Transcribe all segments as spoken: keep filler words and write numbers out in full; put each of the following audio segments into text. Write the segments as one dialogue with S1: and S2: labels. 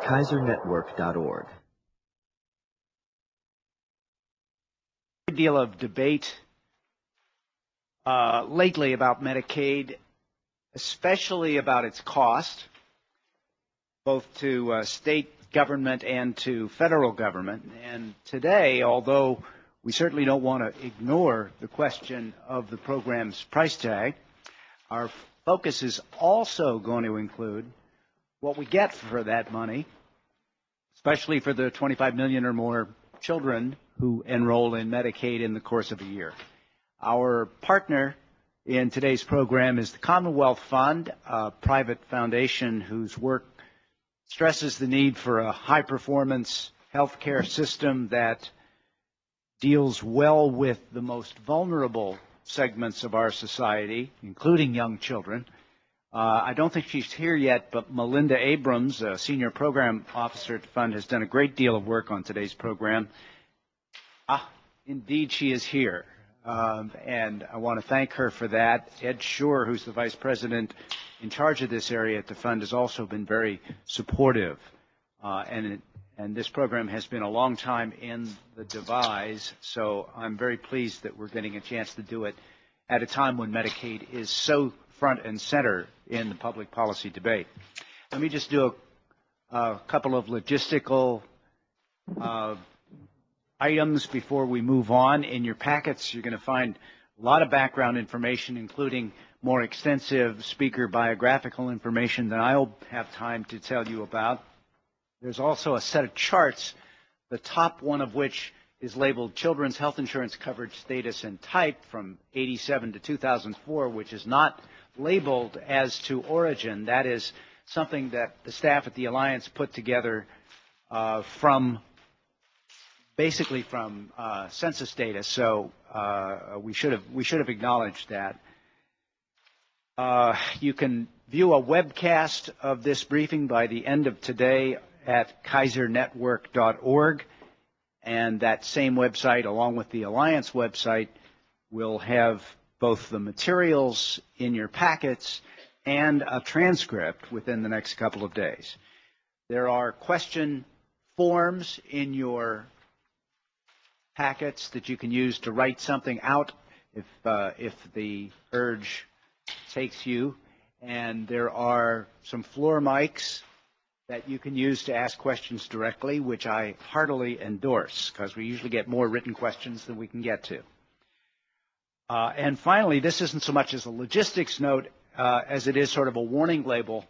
S1: Kaiser Network dot org.
S2: A great deal of debate uh, lately about Medicaid, especially about its cost, both to uh, state government and to federal government. And today, although we certainly don't want to ignore the question of the program's price tag, our focus is also going to include what we get for that money, especially for the twenty-five million or more children who enroll in Medicaid in the course of a year. Our partner in today's program is the Commonwealth Fund, a private foundation whose work stresses the need for a high-performance healthcare system that deals well with the most vulnerable segments of our society, including young children. Uh, I don't think she's here yet, but Melinda Abrams, a senior program officer at the fund, has done a great deal of work on today's program. Ah, indeed she is here. Um, and I want to thank her for that. Ed Shore, who's the vice president in charge of this area at the fund, has also been very supportive. Uh, and, it, and this program has been a long time in the devise, so I'm very pleased that we're getting a chance to do it at a time when Medicaid is so front and center in the public policy debate. Let me just do a, a couple of logistical uh, items before we move on. In your packets, you're going to find a lot of background information, including more extensive speaker biographical information than I'll have time to tell you about. There's also a set of charts, the top one of which is labeled Children's Health Insurance Coverage Status and Type from eighty-seven to two thousand four, which is not labeled as to origin. That is something that the staff at the Alliance put together uh, from basically from uh, census data, so uh, we should have we should have acknowledged that. Uh, you can view a webcast of this briefing by the end of today at Kaiser Network dot org, and that same website, along with the Alliance website, will have both the materials in your packets and a transcript within the next couple of days. There are question forms in your packets that you can use to write something out if uh, if the urge takes you, and there are some floor mics that you can use to ask questions directly, which I heartily endorse because we usually get more written questions than we can get to. Uh, and finally, this isn't so much as a logistics note uh, as it is sort of a warning label.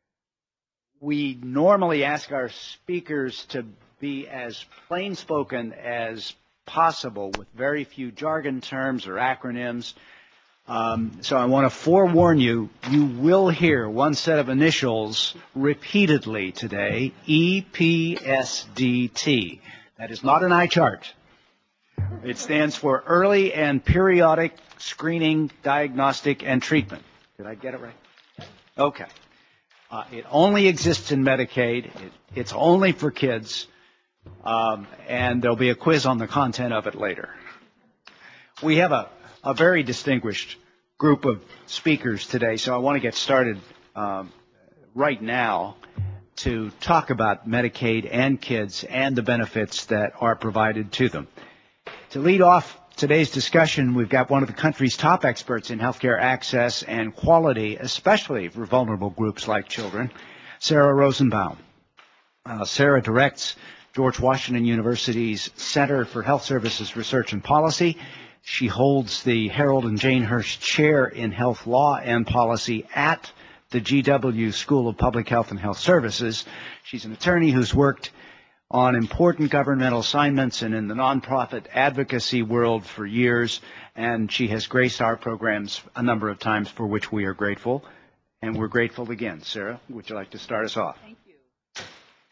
S2: We normally ask our speakers to be as plain-spoken as possible with very few jargon terms or acronyms. Um, so I want to forewarn you, you will hear one set of initials repeatedly today, E P S D T. That is not an eye chart. It stands for Early and Periodic Screening, Diagnostic, and Treatment. Did I get it right? Okay. Uh, it only exists in Medicaid. It, it's only for kids. Um, and there'll be a quiz on the content of it later. We have a, a very distinguished group of speakers today, so I want to get started um, right now to talk about Medicaid and kids and the benefits that are provided to them. To lead off today's discussion, we've got one of the country's top experts in healthcare access and quality, especially for vulnerable groups like children, Sarah Rosenbaum. Uh, Sarah directs George Washington University's Center for Health Services Research and Policy. She holds the Harold and Jane Hirsch Chair in Health Law and Policy at the G W School of Public Health and Health Services. She's an attorney who's worked on important governmental assignments and in the nonprofit advocacy world for years, and she has graced our programs a number of times, for which we are grateful. And we're grateful again. Sarah, would you like to start us off?
S3: Thank you.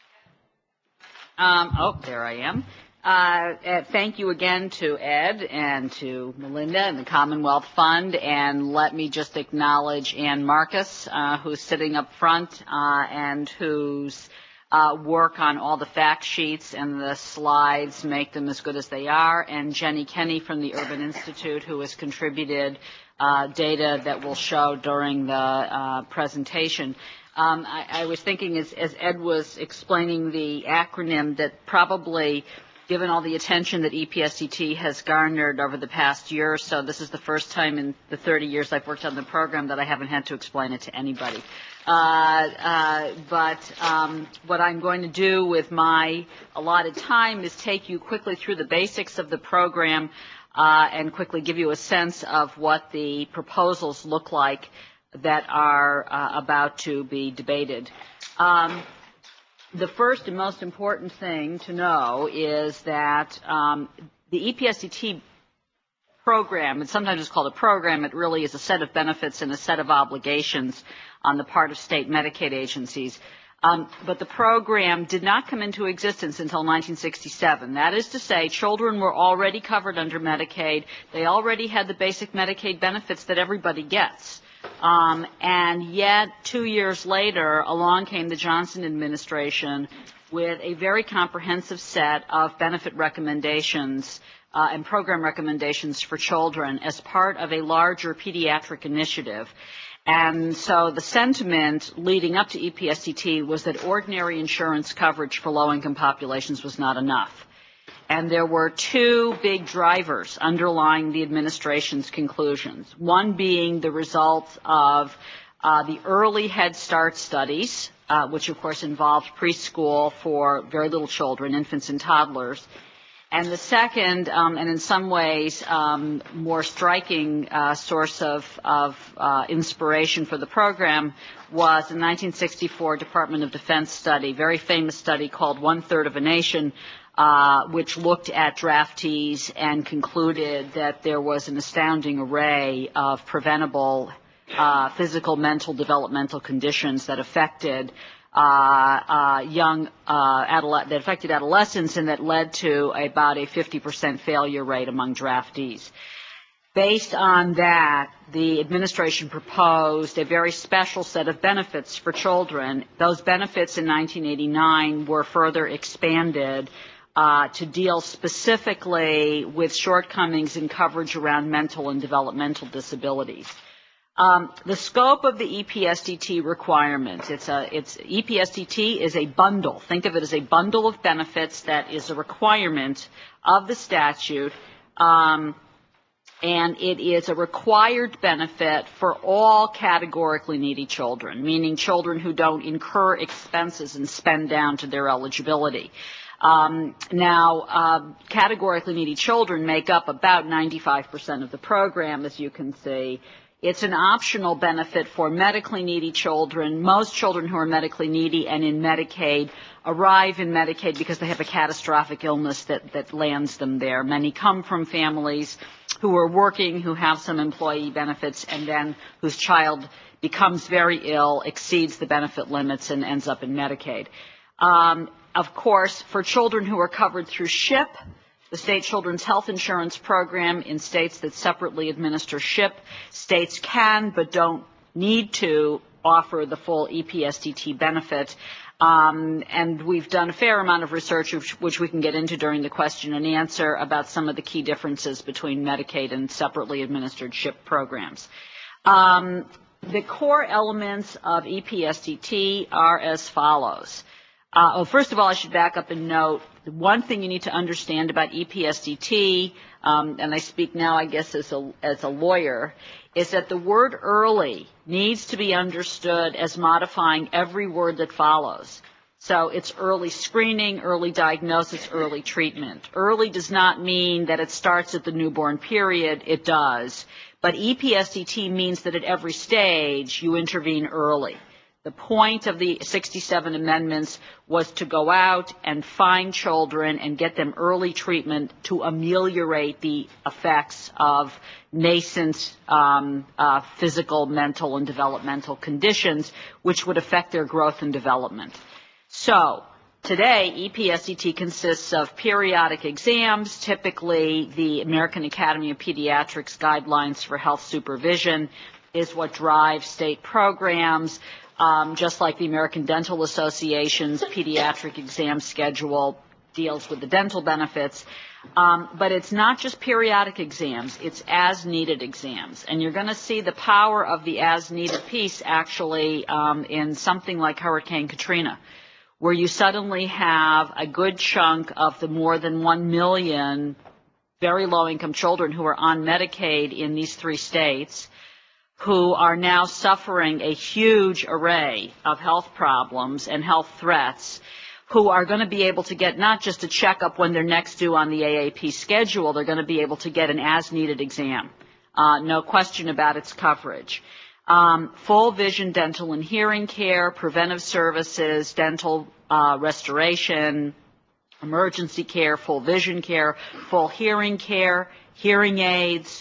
S3: Um, oh, there I am. Uh, uh, thank you again to Ed and to Melinda and the Commonwealth Fund, and let me just acknowledge Ann Marcus, uh, who's sitting up front uh, and whose uh, work on all the fact sheets and the slides make them as good as they are, and Jenny Kenny from the Urban Institute, who has contributed uh, data that we'll show during the uh, presentation. Um, I, I was thinking as, as Ed was explaining the acronym that probably, given all the attention that E P S D T has garnered over the past year or so, this is the first time in the thirty years I've worked on the program that I haven't had to explain it to anybody. Uh, uh, but um, what I'm going to do with my allotted time is take you quickly through the basics of the program uh, and quickly give you a sense of what the proposals look like that are uh, about to be debated. Um, the first and most important thing to know is that um, the E P S D T program, and sometimes it's called a program, it really is a set of benefits and a set of obligations on the part of state Medicaid agencies. Um, but the program did not come into existence until nineteen sixty-seven. That is to say, children were already covered under Medicaid. They already had the basic Medicaid benefits that everybody gets. Um, and yet, two years later, along came the Johnson administration with a very comprehensive set of benefit recommendations uh, and program recommendations for children as part of a larger pediatric initiative. And so the sentiment leading up to E P S D T was that ordinary insurance coverage for low-income populations was not enough. And there were two big drivers underlying the administration's conclusions, one being the results of uh, the early Head Start studies, uh, which of course involved preschool for very little children, infants and toddlers. And the second, um, and in some ways um, more striking uh, source of, of uh, inspiration for the program was a nineteen sixty-four Department of Defense study, very famous study called One Third of a Nation, uh, which looked at draftees and concluded that there was an astounding array of preventable uh, physical, mental, developmental conditions that affected Uh, uh, young uh, adoles- that affected adolescents and that led to about a fifty percent failure rate among draftees. Based on that, the administration proposed a very special set of benefits for children. Those benefits in nineteen eighty-nine were further expanded uh, to deal specifically with shortcomings in coverage around mental and developmental disabilities. Um, the scope of the E P S D T requirements, it's a, it's, E P S D T is a bundle. Think of it as a bundle of benefits that is a requirement of the statute, um, and it is a required benefit for all categorically needy children, meaning children who don't incur expenses and spend down to their eligibility. Um, now, uh, categorically needy children make up about ninety-five percent of the program, as you can see. It's an optional benefit for medically needy children. Most children who are medically needy and in Medicaid arrive in Medicaid because they have a catastrophic illness that, that lands them there. Many come from families who are working, who have some employee benefits, and then whose child becomes very ill, exceeds the benefit limits, and ends up in Medicaid. Um, of course, for children who are covered through SHIP, the state children's health insurance program in states that separately administer SHIP, states can but don't need to offer the full E P S D T benefit. Um, and we've done a fair amount of research, which, which we can get into during the question and answer, about some of the key differences between Medicaid and separately administered SHIP programs. Um, the core elements of E P S D T are as follows. Uh, well, first of all, I should back up and note the one thing you need to understand about E P S D T, um, and I speak now, I guess, as a, as a lawyer, is that the word early needs to be understood as modifying every word that follows. So it's early screening, early diagnosis, early treatment. Early does not mean that it starts at the newborn period. It does. But E P S D T means that at every stage you intervene early. The point of the sixty-seven amendments was to go out and find children and get them early treatment to ameliorate the effects of nascent um, uh, physical, mental, and developmental conditions, which would affect their growth and development. So today, E P S D T consists of periodic exams, typically the American Academy of Pediatrics guidelines for health supervision is what drives state programs. Um, just like the American Dental Association's pediatric exam schedule deals with the dental benefits. Um, but it's not just periodic exams, it's as-needed exams. And you're going to see the power of the as-needed piece actually um, in something like Hurricane Katrina, where you suddenly have a good chunk of the more than one million very low-income children who are on Medicaid in these three states who are now suffering a huge array of health problems and health threats, who are going to be able to get not just a checkup when they're next due on the A A P schedule, they're going to be able to get an as-needed exam. Uh, no question about its coverage. Um, full vision, dental and hearing care, preventive services, dental uh, restoration, emergency care, full vision care, full hearing care, hearing aids,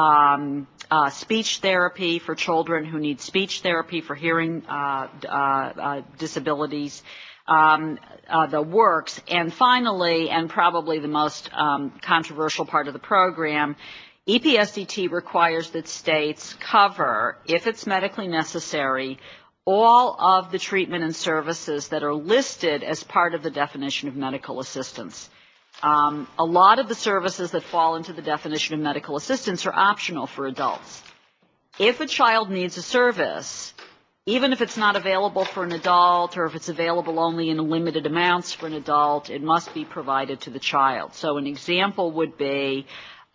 S3: um, uh, speech therapy for children who need speech therapy for hearing uh, uh, uh, disabilities, um, uh, the works. And finally, and probably the most um, controversial part of the program, E P S D T requires that states cover, if it's medically necessary, all of the treatment and services that are listed as part of the definition of medical assistance. Um, a lot of the services that fall into the definition of medical assistance are optional for adults. If a child needs a service, even if it's not available for an adult or if it's available only in limited amounts for an adult, it must be provided to the child. So an example would be,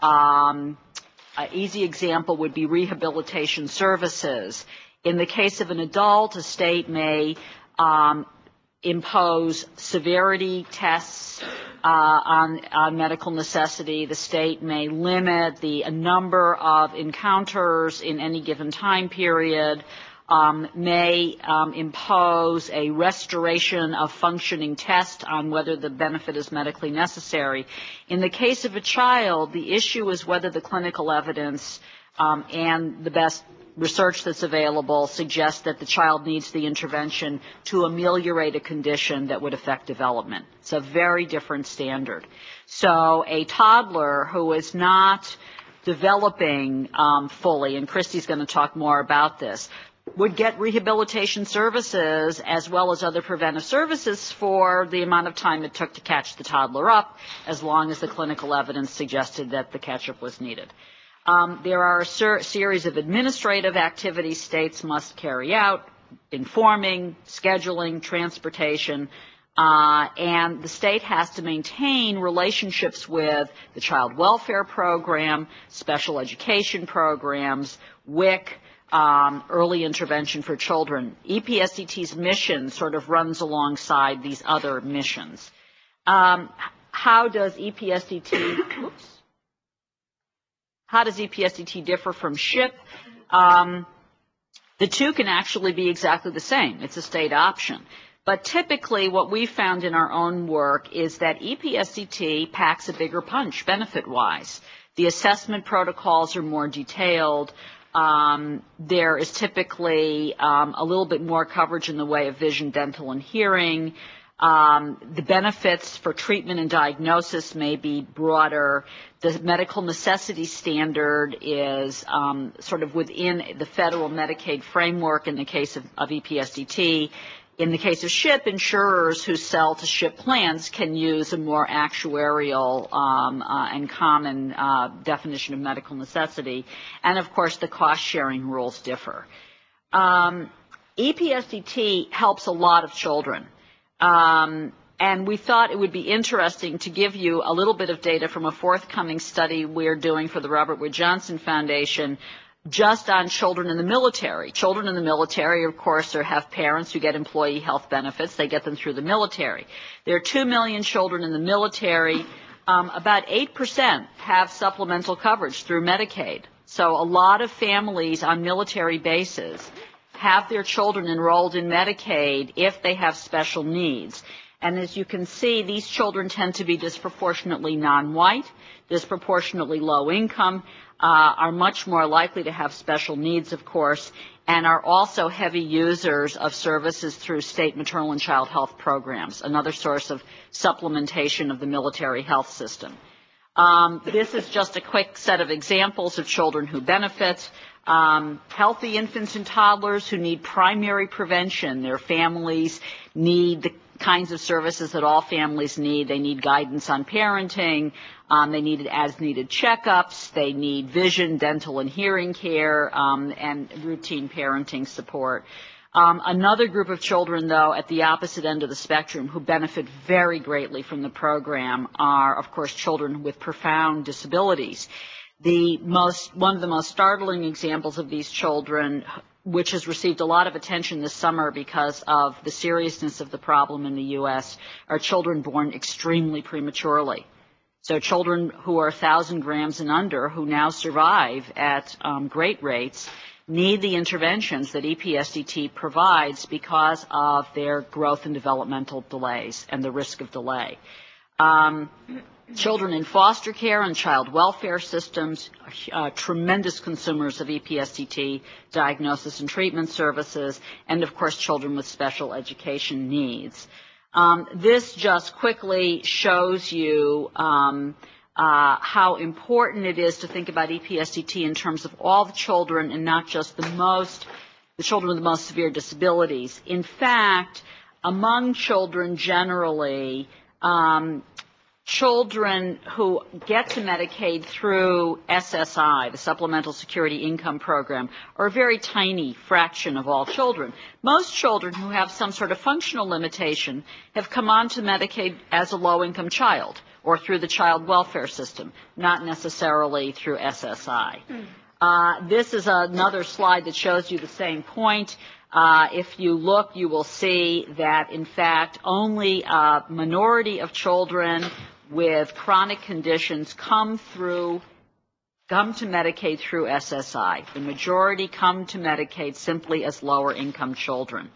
S3: um, an easy example would be rehabilitation services. In the case of an adult, a state may um, impose severity tests uh, on, on medical necessity. The state may limit the number of encounters in any given time period, um, may um, impose a restoration of functioning test on whether the benefit is medically necessary. In the case of a child, the issue is whether the clinical evidence um, and the best research that's available suggests that the child needs the intervention to ameliorate a condition that would affect development. It's a very different standard. So a toddler who is not developing um, fully, and Christy's going to talk more about this, would get rehabilitation services as well as other preventive services for the amount of time it took to catch the toddler up, as long as the clinical evidence suggested that the catch-up was needed. Um, there are a ser- series of administrative activities states must carry out, informing, scheduling, transportation, uh, and the state has to maintain relationships with the child welfare program, special education programs, W I C, um, early intervention for children. E P S D T's mission sort of runs alongside these other missions. Um, how does E P S D T, oops, How does E P S D T differ from SHIP? Um, the two can actually be exactly the same. It's a state option. But typically what we found in our own work is that E P S D T packs a bigger punch benefit-wise. The assessment protocols are more detailed. Um, there is typically um, a little bit more coverage in the way of vision, dental, and hearing. Um, the benefits for treatment and diagnosis may be broader. The medical necessity standard is um, sort of within the federal Medicaid framework in the case of, of E P S D T. In the case of SHIP, insurers who sell to SHIP plans can use a more actuarial um, uh, and common uh, definition of medical necessity. And, of course, the cost-sharing rules differ. Um, E P S D T helps a lot of children. Um, and we thought it would be interesting to give you a little bit of data from a forthcoming study we're doing for the Robert Wood Johnson Foundation just on children in the military. Children in the military, of course, are, have parents who get employee health benefits. They get them through the military. There are two million children in the military. Um, about eight percent have supplemental coverage through Medicaid. So a lot of families on military bases have their children enrolled in Medicaid if they have special needs. And as you can see, these children tend to be disproportionately non-white, disproportionately low income, uh, are much more likely to have special needs, of course, and are also heavy users of services through state maternal and child health programs, another source of supplementation of the military health system. Um, this is just a quick set of examples of children who benefit. Um, healthy infants and toddlers who need primary prevention. Their families need the kinds of services that all families need. They need guidance on parenting. Um, they need as-needed checkups. They need vision, dental, and hearing care, um, and routine parenting support. Um, another group of children, though, at the opposite end of the spectrum who benefit very greatly from the program are, of course, children with profound disabilities. The most, one of the most startling examples of these children, which has received a lot of attention this summer because of the seriousness of the problem in the U S, are children born extremely prematurely. So children who are one thousand grams and under, who now survive at um, great rates, need the interventions that E P S D T provides because of their growth and developmental delays and the risk of delay. Um, children in foster care and child welfare systems are uh, tremendous consumers of E P S D T diagnosis and treatment services, and of course children with special education needs. Um, this just quickly shows you um, Uh, how important it is to think about E P S D T in terms of all the children and not just the most, the children with the most severe disabilities. In fact, among children generally, um, children who get to Medicaid through S S I, the Supplemental Security Income Program, are a very tiny fraction of all children. Most children who have some sort of functional limitation have come onto Medicaid as a low-income child, or through the child welfare system, not necessarily through S S I. Mm. Uh, this is another slide that shows you the same point. Uh, if you look, you will see that, in fact, only a minority of children with chronic conditions come through, come to Medicaid through S S I. The majority come to Medicaid simply as lower-income children.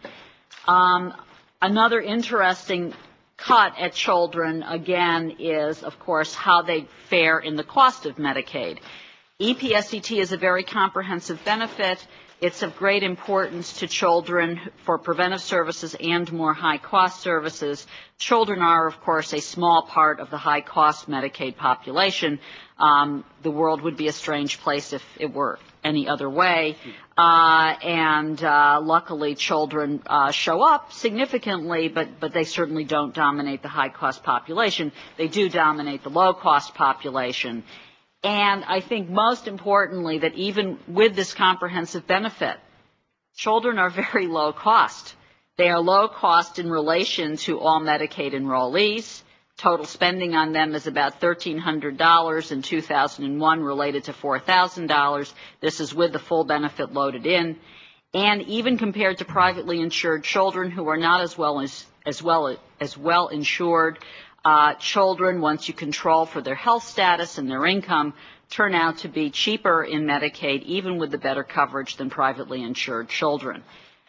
S3: Um, another interesting cut at children, again, is, of course, how they fare in the cost of Medicaid. E P S D T is a very comprehensive benefit. It's of great importance to children for preventive services and more high-cost services. Children are, of course, a small part of the high-cost Medicaid population. Um, the world would be a strange place if it were any other way. Uh, and uh, luckily, children uh, show up significantly, but, but they certainly don't dominate the high-cost population. They do dominate the low-cost population. And I think most importantly that even with this comprehensive benefit, children are very low cost. They are low cost in relation to all Medicaid enrollees. Total spending on them is about thirteen hundred dollars in two thousand one, related to four thousand dollars. This is with the full benefit loaded in. And even compared to privately insured children who are not as well as, as well as well insured, Uh, children, once you control for their health status and their income, turn out to be cheaper in Medicaid, even with the better coverage than privately insured children.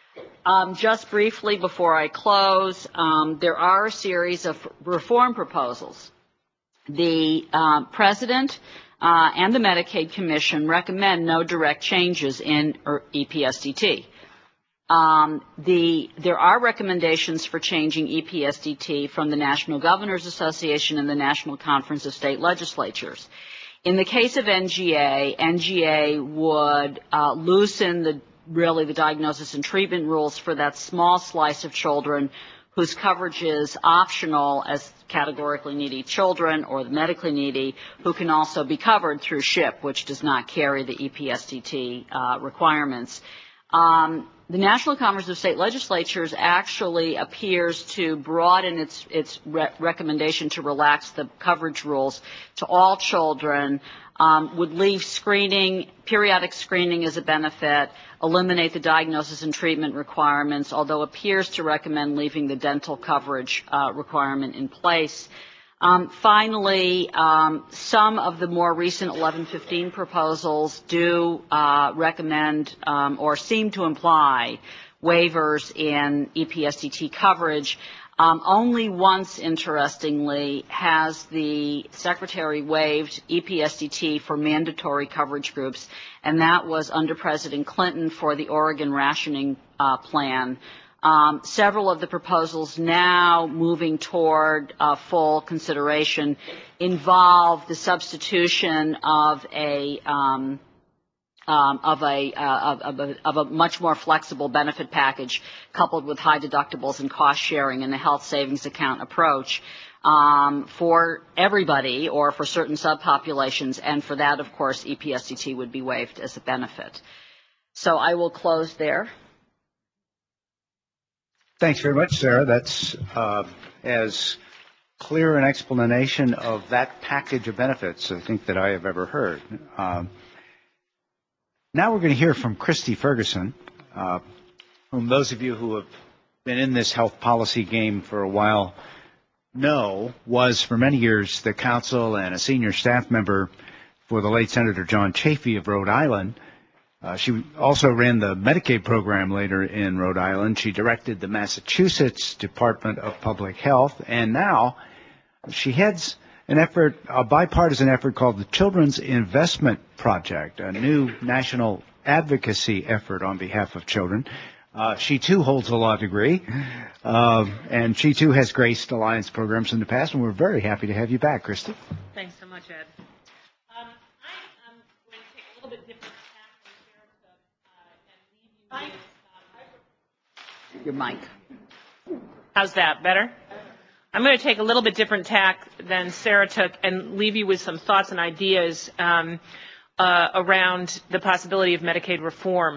S3: Um, just briefly before I close, um, there are a series of reform proposals. The um, President uh, and the Medicaid Commission recommend no direct changes in E P S D T. Um, the, there are recommendations for changing E P S D T from the National Governors Association and the National Conference of State Legislatures. In the case of N G A, N G A would uh, loosen the, really the diagnosis and treatment rules for that small slice of children whose coverage is optional as categorically needy children or the medically needy, who can also be covered through SHIP, which does not carry the E P S D T uh, requirements. Um, the National Conference of State Legislatures actually appears to broaden its, its re- recommendation to relax the coverage rules to all children, um, would leave screening, periodic screening as a benefit, eliminate the diagnosis and treatment requirements, although appears to recommend leaving the dental coverage uh, requirement in place. Um, finally, um, some of the more recent eleven fifteen proposals do uh, recommend um, or seem to imply waivers in E P S D T coverage. Um, only once, interestingly, has the Secretary waived E P S D T for mandatory coverage groups, and that was under President Clinton for the Oregon rationing uh, plan. Um, several of the proposals now moving toward uh, full consideration involve the substitution of a um, um, of, a, uh, of, a, of a much more flexible benefit package coupled with high deductibles and cost sharing and the health savings account approach um, for everybody or for certain subpopulations. And for that, of course, E P S D T would be waived as a benefit. So I will close there.
S2: Thanks very much, Sarah. That's uh, as clear an explanation of that package of benefits, I think, that I have ever heard. Um, now we're going to hear from Christy Ferguson, uh, whom those of you who have been in this health policy game for a while know was for many years the counsel and a senior staff member for the late Senator John Chafee of Rhode Island. Uh, she also ran the Medicaid program later in Rhode Island. She directed the Massachusetts Department of Public Health, and now she heads an effort, a bipartisan effort called the Children's Investment Project, a new national advocacy effort on behalf of children. Uh, she, too, holds a law degree, uh, and she, too, has graced Alliance programs in the past, and we're very happy to have you back, Christy.
S4: Thanks so much, Ed. Um, I am going to take a little bit different tack than Sarah took, uh, and leave you with... Um,
S3: Your mic.
S4: How's that? Better? I'm going to take a little bit different tack than Sarah took and leave you with some thoughts and ideas um, uh, around the possibility of Medicaid reform.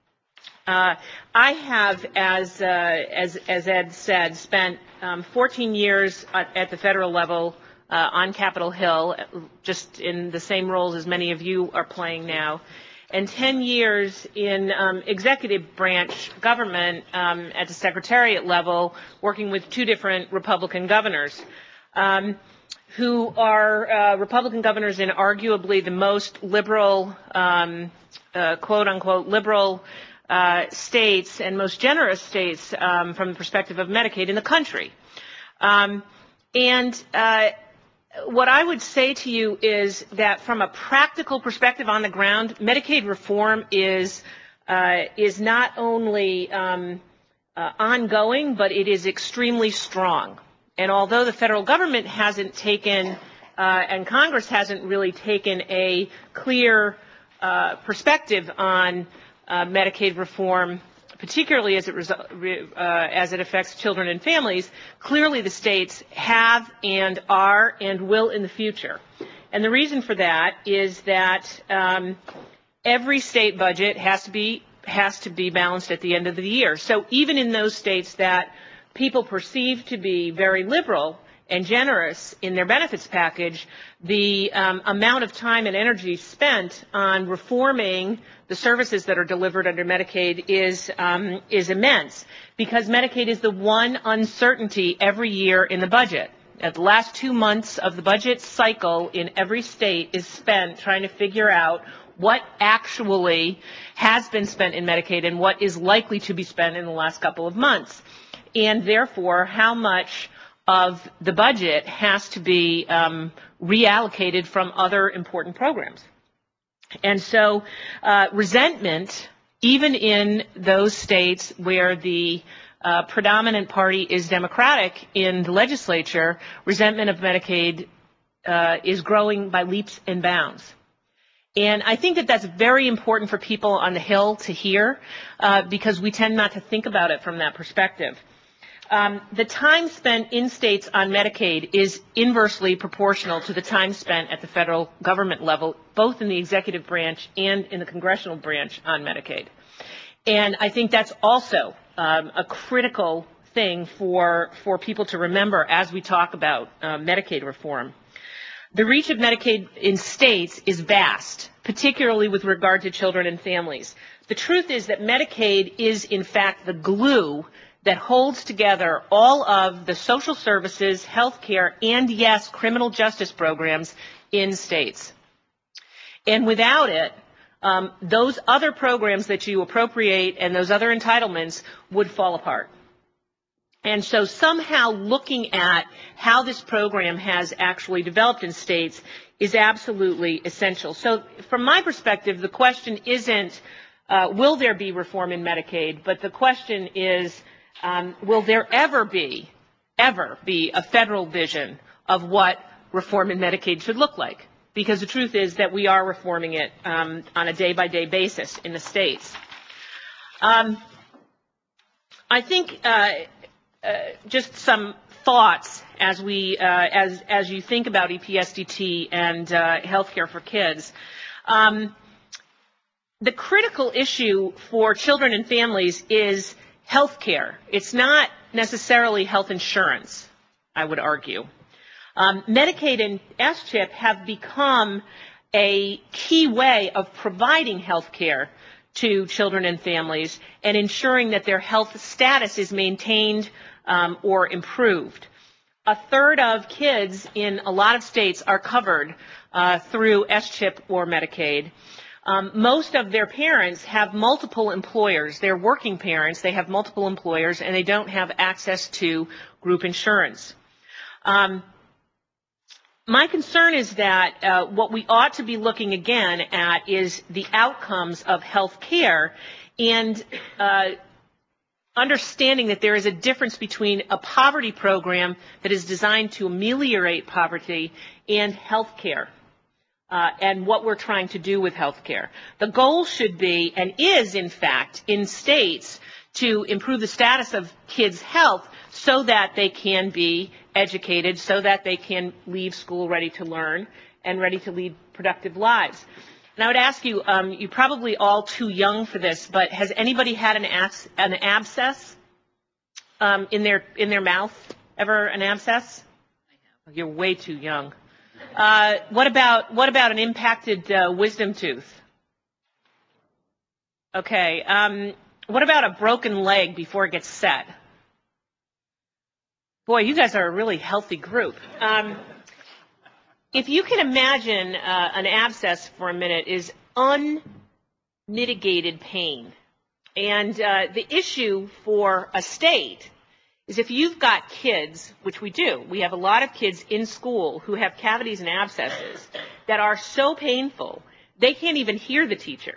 S4: Uh, I have, as, uh, as, as Ed said, spent um, fourteen years at, at the federal level uh, on Capitol Hill, just in the same roles as many of you are playing now, and ten years in um, executive branch government um, at the secretariat level, working with two different Republican governors, um, who are uh, Republican governors in arguably the most liberal, um, uh, quote unquote, liberal uh, states and most generous states um, from the perspective of Medicaid in the country. Um, and uh, What I would say to you is that from a practical perspective on the ground, Medicaid reform is uh, is not only um, uh, ongoing, but it is extremely strong. And although the federal government hasn't taken uh, and Congress hasn't really taken a clear uh, perspective on uh, Medicaid reform, particularly as it, uh, as it affects children and families, clearly the states have and are and will in the future. And the reason for that is that um, every state budget has to be has to be balanced at the end of the year. So even in those states that people perceive to be very liberal and generous in their benefits package, the um, amount of time and energy spent on reforming the services that are delivered under Medicaid is um, is immense, because Medicaid is the one uncertainty every year in the budget. At the last two months of the budget cycle in every state is spent trying to figure out what actually has been spent in Medicaid and what is likely to be spent in the last couple of months, and therefore how much of the budget has to be um, reallocated from other important programs. And so uh, resentment, even in those states where the uh, predominant party is Democratic in the legislature, resentment of Medicaid uh, is growing by leaps and bounds. And I think that that's very important for people on the Hill to hear, uh, because we tend not to think about it from that perspective. Um, the time spent in states on Medicaid is inversely proportional to the time spent at the federal government level, both in the executive branch and in the congressional branch on Medicaid. And I think that's also um, a critical thing for, for people to remember as we talk about uh, Medicaid reform. The reach of Medicaid in states is vast, particularly with regard to children and families. The truth is that Medicaid is, in fact, the glue that holds together all of the social services, health care, and, yes, criminal justice programs in states. And without it, um, those other programs that you appropriate and those other entitlements would fall apart. And so somehow looking at how this program has actually developed in states is absolutely essential. So from my perspective, the question isn't, uh, will there be reform in Medicaid, but the question is, Um, will there ever be, ever be a federal vision of what reform in Medicaid should look like? because the truth is that we are reforming it um, on a day-by-day basis in the states. Um, I think uh, uh, just some thoughts as we uh, as as you think about E P S D T and uh, healthcare for kids. Um, the critical issue for children and families is healthcare. It's not necessarily health insurance, I would argue. Um, Medicaid and S CHIP have become a key way of providing health care to children and families and ensuring that their health status is maintained um, or improved. A third of kids in a lot of states are covered uh, through S CHIP or Medicaid. Um, most of their parents have multiple employers. They're working parents. They have multiple employers, and they don't have access to group insurance. Um, My concern is that uh, what we ought to be looking again at is the outcomes of health care and uh, understanding that there is a difference between a poverty program that is designed to ameliorate poverty and health care uh, and what we're trying to do with health care. The goal should be, and is in fact, in states to improve the status of kids' health so that they can be educated, so that they can leave school ready to learn and ready to lead productive lives. And I would ask you, um, you're probably all too young for this, but has anybody had an, abs- an abscess um, in their in their mouth? Ever an abscess? You're way too young. Uh, what about what about an impacted uh, wisdom tooth? Okay. Um, what about a broken leg before it gets set? Boy, you guys are a really healthy group. Um, if you can imagine uh, an abscess for a minute is unmitigated pain. And uh, the issue for a state is if you've got kids, which we do, we have a lot of kids in school who have cavities and abscesses that are so painful, they can't even hear the teacher.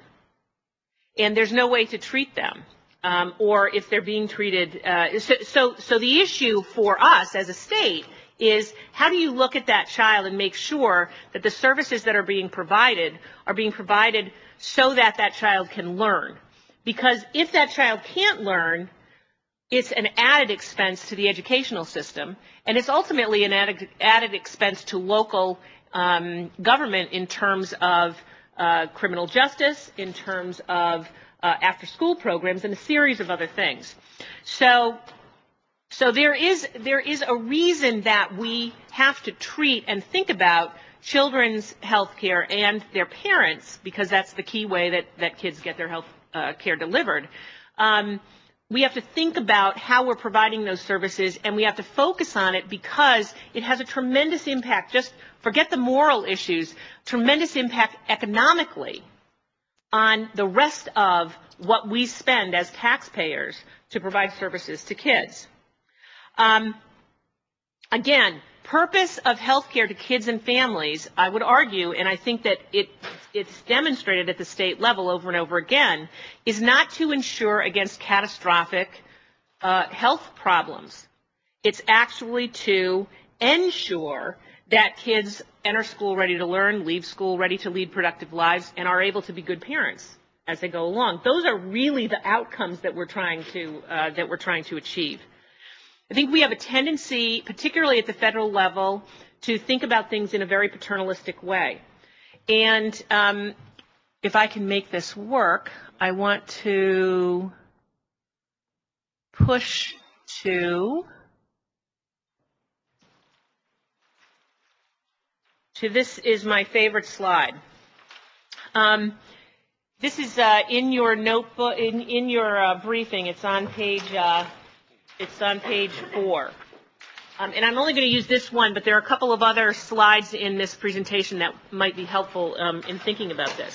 S4: And there's no way to treat them. Um, or if they're being treated. Uh, so, so, so the issue for us as a state is how do you look at that child and make sure that the services that are being provided are being provided so that that child can learn? Because if that child can't learn, it's an added expense to the educational system, and it's ultimately an added, added expense to local um, government in terms of uh, criminal justice, in terms of Uh, after-school programs, and a series of other things. So, so there is there is a reason that we have to treat and think about children's health care and their parents, because that's the key way that, that kids get their health uh, care delivered. Um, we have to think about how we're providing those services, and we have to focus on it because it has a tremendous impact. Just forget the moral issues, tremendous impact economically on the rest of what we spend as taxpayers to provide services to kids. Um, again, purpose of health care to kids and families, I would argue, and I think that it, it's demonstrated at the state level over and over again, is not to ensure against catastrophic uh, health problems. It's actually to ensure that kids enter school ready to learn, leave school ready to lead productive lives, and are able to be good parents as they go along. Those are really the outcomes that we're trying to uh, that we're trying to achieve. I think we have a tendency, particularly at the federal level, to think about things in a very paternalistic way. And um, if I can make this work, I want to push to. So this is my favorite slide. Um, this is uh, in your notebook, in, in your uh, briefing. It's on page, uh, it's on page four. Um, and I'm only going to use this one, but there are a couple of other slides in this presentation that might be helpful um, in thinking about this.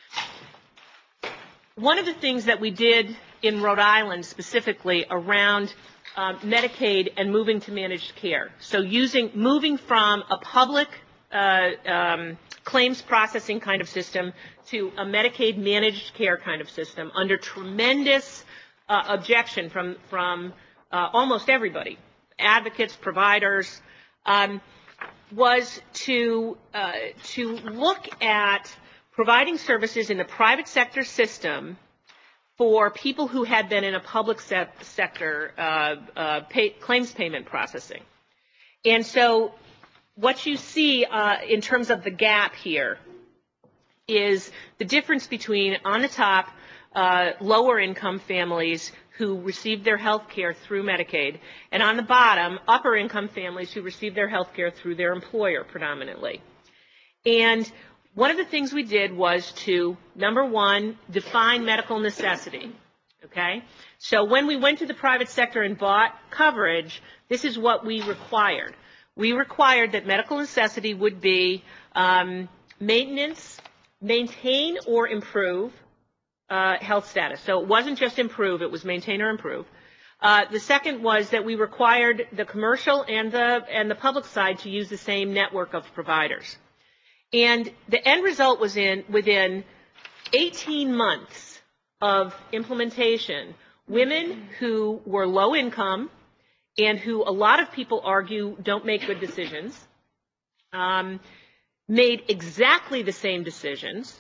S4: One of the things that we did in Rhode Island specifically around um, Medicaid and moving to managed care. So using, moving from a public Uh, um, claims processing kind of system to a Medicaid managed care kind of system under tremendous uh, objection from, from uh, almost everybody, advocates, providers. Um, was to, uh, to look at providing services in the private sector system for people who had been in a public se- sector uh, uh, pay, claims payment processing. And so what you see uh, in terms of the gap here is the difference between, on the top, uh, lower income families who received their health care through Medicaid, and on the bottom, upper income families who received their health care through their employer predominantly. And one of the things we did was to, number one, define medical necessity, okay? So when we went to the private sector and bought coverage, this is what we required. We required that medical necessity would be um, maintenance, maintain or improve uh, health status. So it wasn't just improve, it was maintain or improve. Uh, the second was that we required the commercial and the, and the public side to use the same network of providers. And the end result was in within eighteen months of implementation, women who were low income and who a lot of people argue don't make good decisions, um, made exactly the same decisions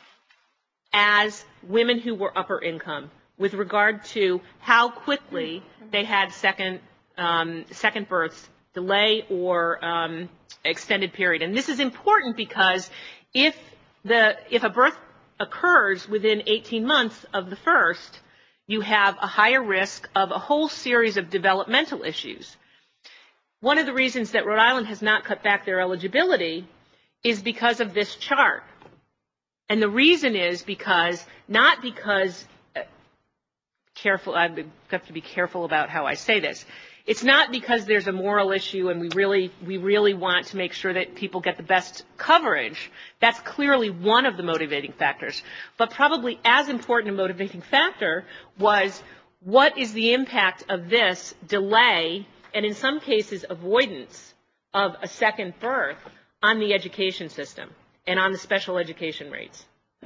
S4: as women who were upper income with regard to how quickly they had second, um, second births, delay or um, extended period. And this is important because if the if a birth occurs within eighteen months of the first, you have a higher risk of a whole series of developmental issues. One of the reasons that Rhode Island has not cut back their eligibility is because of this chart. And the reason is because, not because, uh, careful, I've got to be careful about how I say this. It's not because there's a moral issue and we really, we really want to make sure that people get the best coverage. That's clearly one of the motivating factors. But probably as important a motivating factor was what is the impact of this delay and in some cases avoidance of a second birth on the education system and on the special education rates.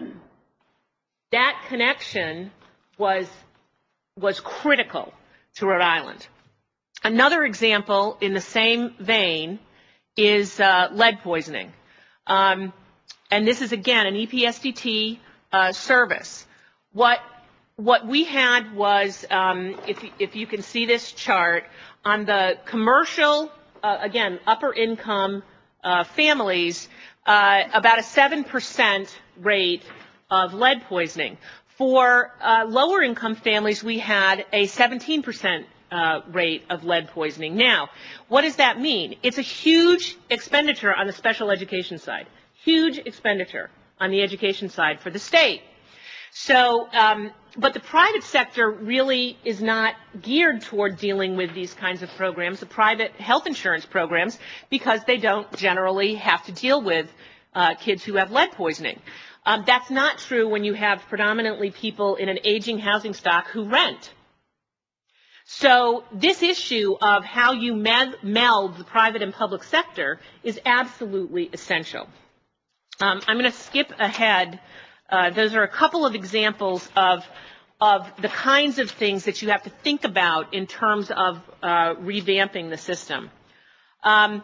S4: That connection was, was critical to Rhode Island. Another example in the same vein is uh, lead poisoning. Um, and this is, again, an E P S D T uh, service. What, what we had was, um, if, if you can see this chart, on the commercial, uh, again, upper income uh, families, uh, about a seven percent rate of lead poisoning. For uh, lower income families, we had a seventeen percent Uh, rate of lead poisoning. Now, what does that mean? It's a huge expenditure on the special education side, huge expenditure on the education side for the state. So, um, but the private sector really is not geared toward dealing with these kinds of programs, the private health insurance programs, because they don't generally have to deal with uh, kids who have lead poisoning. Um, that's not true when you have predominantly people in an aging housing stock who rent. So this issue of how you meld the private and public sector is absolutely essential. Um, I'm going to skip ahead. Uh, those are a couple of examples of, of the kinds of things that you have to think about in terms of uh, revamping the system. Um,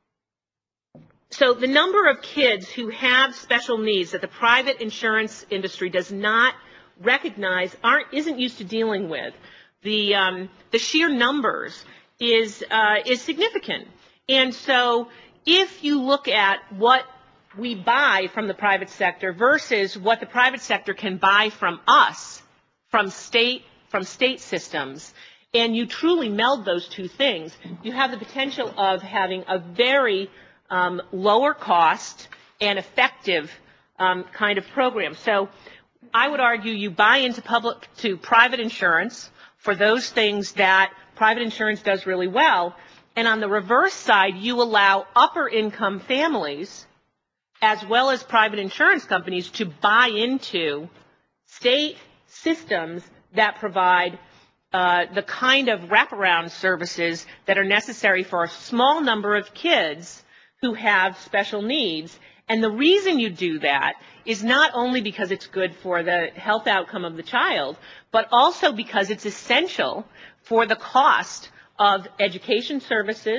S4: so the number of kids who have special needs that the private insurance industry does not recognize, aren't, isn't used to dealing with, The, um, the sheer numbers is, uh, is significant. And so if you look at what we buy from the private sector versus what the private sector can buy from us, from state, from state systems, and you truly meld those two things, you have the potential of having a very um, lower cost and effective um, kind of program. So I would argue you buy into public to private insurance for those things that private insurance does really well. And on the reverse side, you allow upper income families as well as private insurance companies to buy into state systems that provide uh, the kind of wraparound services that are necessary for a small number of kids who have special needs. And the reason you do that is not only because it's good for the health outcome of the child, but also because it's essential for the cost of education services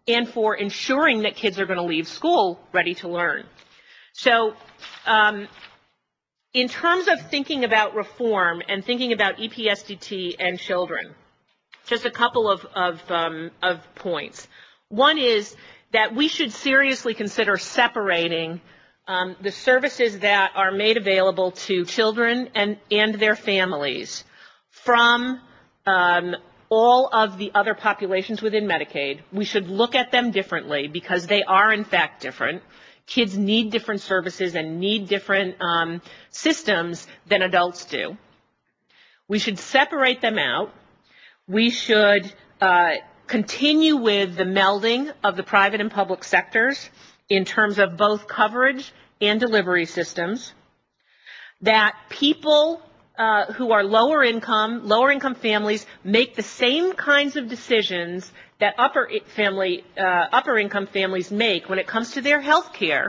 S4: and for ensuring that kids are going to leave school ready to learn. So um, in terms of thinking about reform and thinking about E P S D T and children, just a couple of, of, um, of points. One is that we should seriously consider separating um, the services that are made available to children and, and their families from um, all of the other populations within Medicaid. We should look at them differently because they are, in fact, different. Kids need different services and need different um, systems than adults do. We should separate them out. We should uh, continue with the melding of the private and public sectors in terms of both coverage and delivery systems. That people uh, who are lower income, lower income families make the same kinds of decisions that upper family, uh, upper income families make when it comes to their health care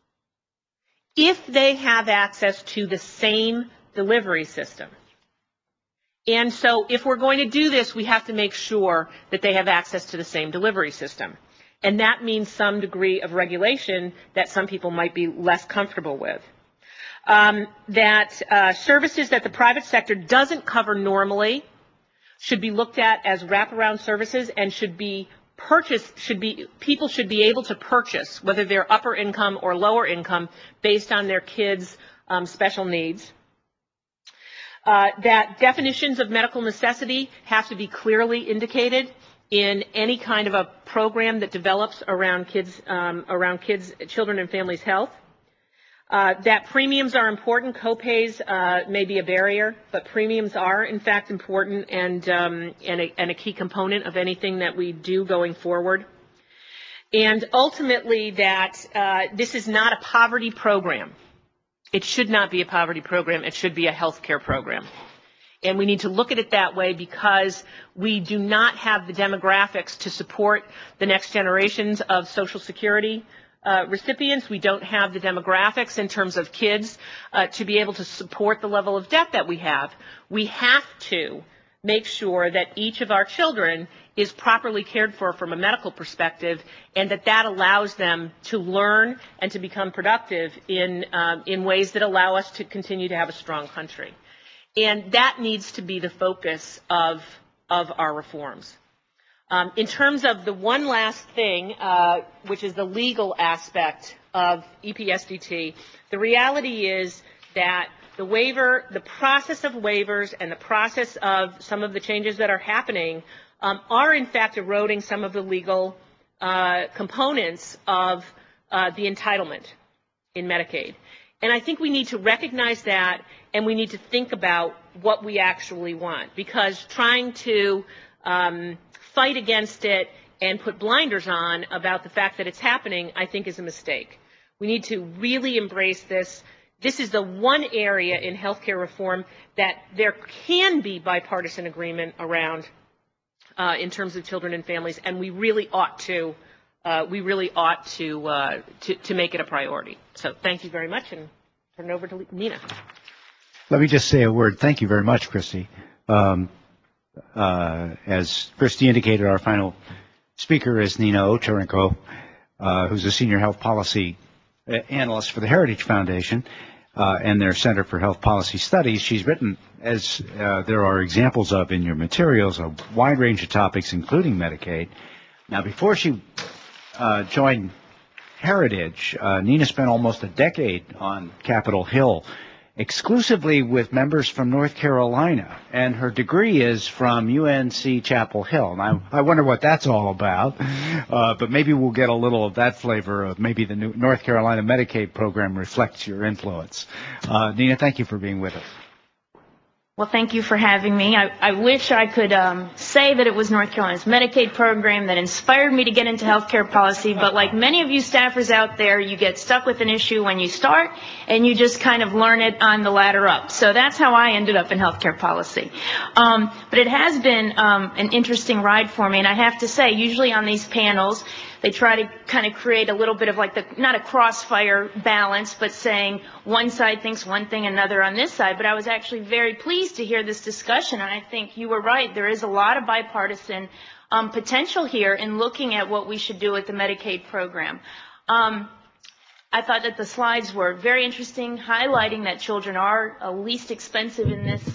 S4: if they have access to the same delivery system. And so if we're going to do this, we have to make sure that they have access to the same delivery system. And that means some degree of regulation that some people might be less comfortable with. Um, that uh, services that the private sector doesn't cover normally should be looked at as wraparound services and should be purchased, should be, people should be able to purchase, whether they're upper income or lower income, based on their kids' um, special needs. Uh, that definitions of medical necessity have to be clearly indicated in any kind of a program that develops around kids, um, around kids, children and families' health. Uh, that premiums are important. Copays uh, may be a barrier, but premiums are, in fact, important and, um, and, a, and a key component of anything that we do going forward. And ultimately, that uh, this is not a poverty program. It should not be a poverty program. It should be a health care program. And we need to look at it that way because we do not have the demographics to support the next generations of Social Security uh, recipients. We don't have the demographics in terms of kids uh, to be able to support the level of debt that we have. We have to make sure that each of our children is properly cared for from a medical perspective, and that that allows them to learn and to become productive in, um, in ways that allow us to continue to have a strong country. And that needs to be the focus of, of our reforms. Um, in terms of the one last thing, uh, which is the legal aspect of E P S D T, the reality is that the waiver, the process of waivers and the process of some of the changes that are happening um, are in fact eroding some of the legal uh, components of uh, the entitlement in Medicaid. And I think we need to recognize that, and we need to think about what we actually want, because trying to um, fight against it and put blinders on about the fact that it's happening, I think, is a mistake. We need to really embrace this. This is the one area in healthcare reform that there can be bipartisan agreement around uh, in terms of children and families, and we really ought to uh, we really ought to, uh, to to make it a priority. So thank you very much, and turn it over to Nina.
S2: Let me just say a word. Thank you very much, Christy. Um, uh, as Christy indicated, our final speaker is Nina Ochorinco, uh, who's a senior health policy analyst for the Heritage Foundation uh, and their Center for Health Policy Studies. She's written, as uh, there are examples of in your materials, a wide range of topics, including Medicaid. Now, before she uh, joined Heritage, uh, Nina spent almost a decade on Capitol Hill, exclusively with members from North Carolina, and her degree is from U N C Chapel Hill. Now, I wonder what that's all about, uh, but maybe we'll get a little of that flavor of maybe the new North Carolina Medicaid program reflects your influence. Uh, Nina, thank you for being with us.
S5: Well, thank you for having me. I, I wish I could um, say that it was North Carolina's Medicaid program that inspired me to get into healthcare policy, but like many of you staffers out there, you get stuck with an issue when you start, and you just kind of learn it on the ladder up. So that's how I ended up in healthcare policy. Um, but it has been um, an interesting ride for me, and I have to say, usually on these panels, they try to kind of create a little bit of like the, not a crossfire balance, but saying one side thinks one thing, another on this side. But I was actually very pleased to hear this discussion, and I think you were right. There is a lot of bipartisan um, potential here in looking at what we should do with the Medicaid program. Um, I thought that the slides were very interesting, highlighting that children are uh, least expensive in this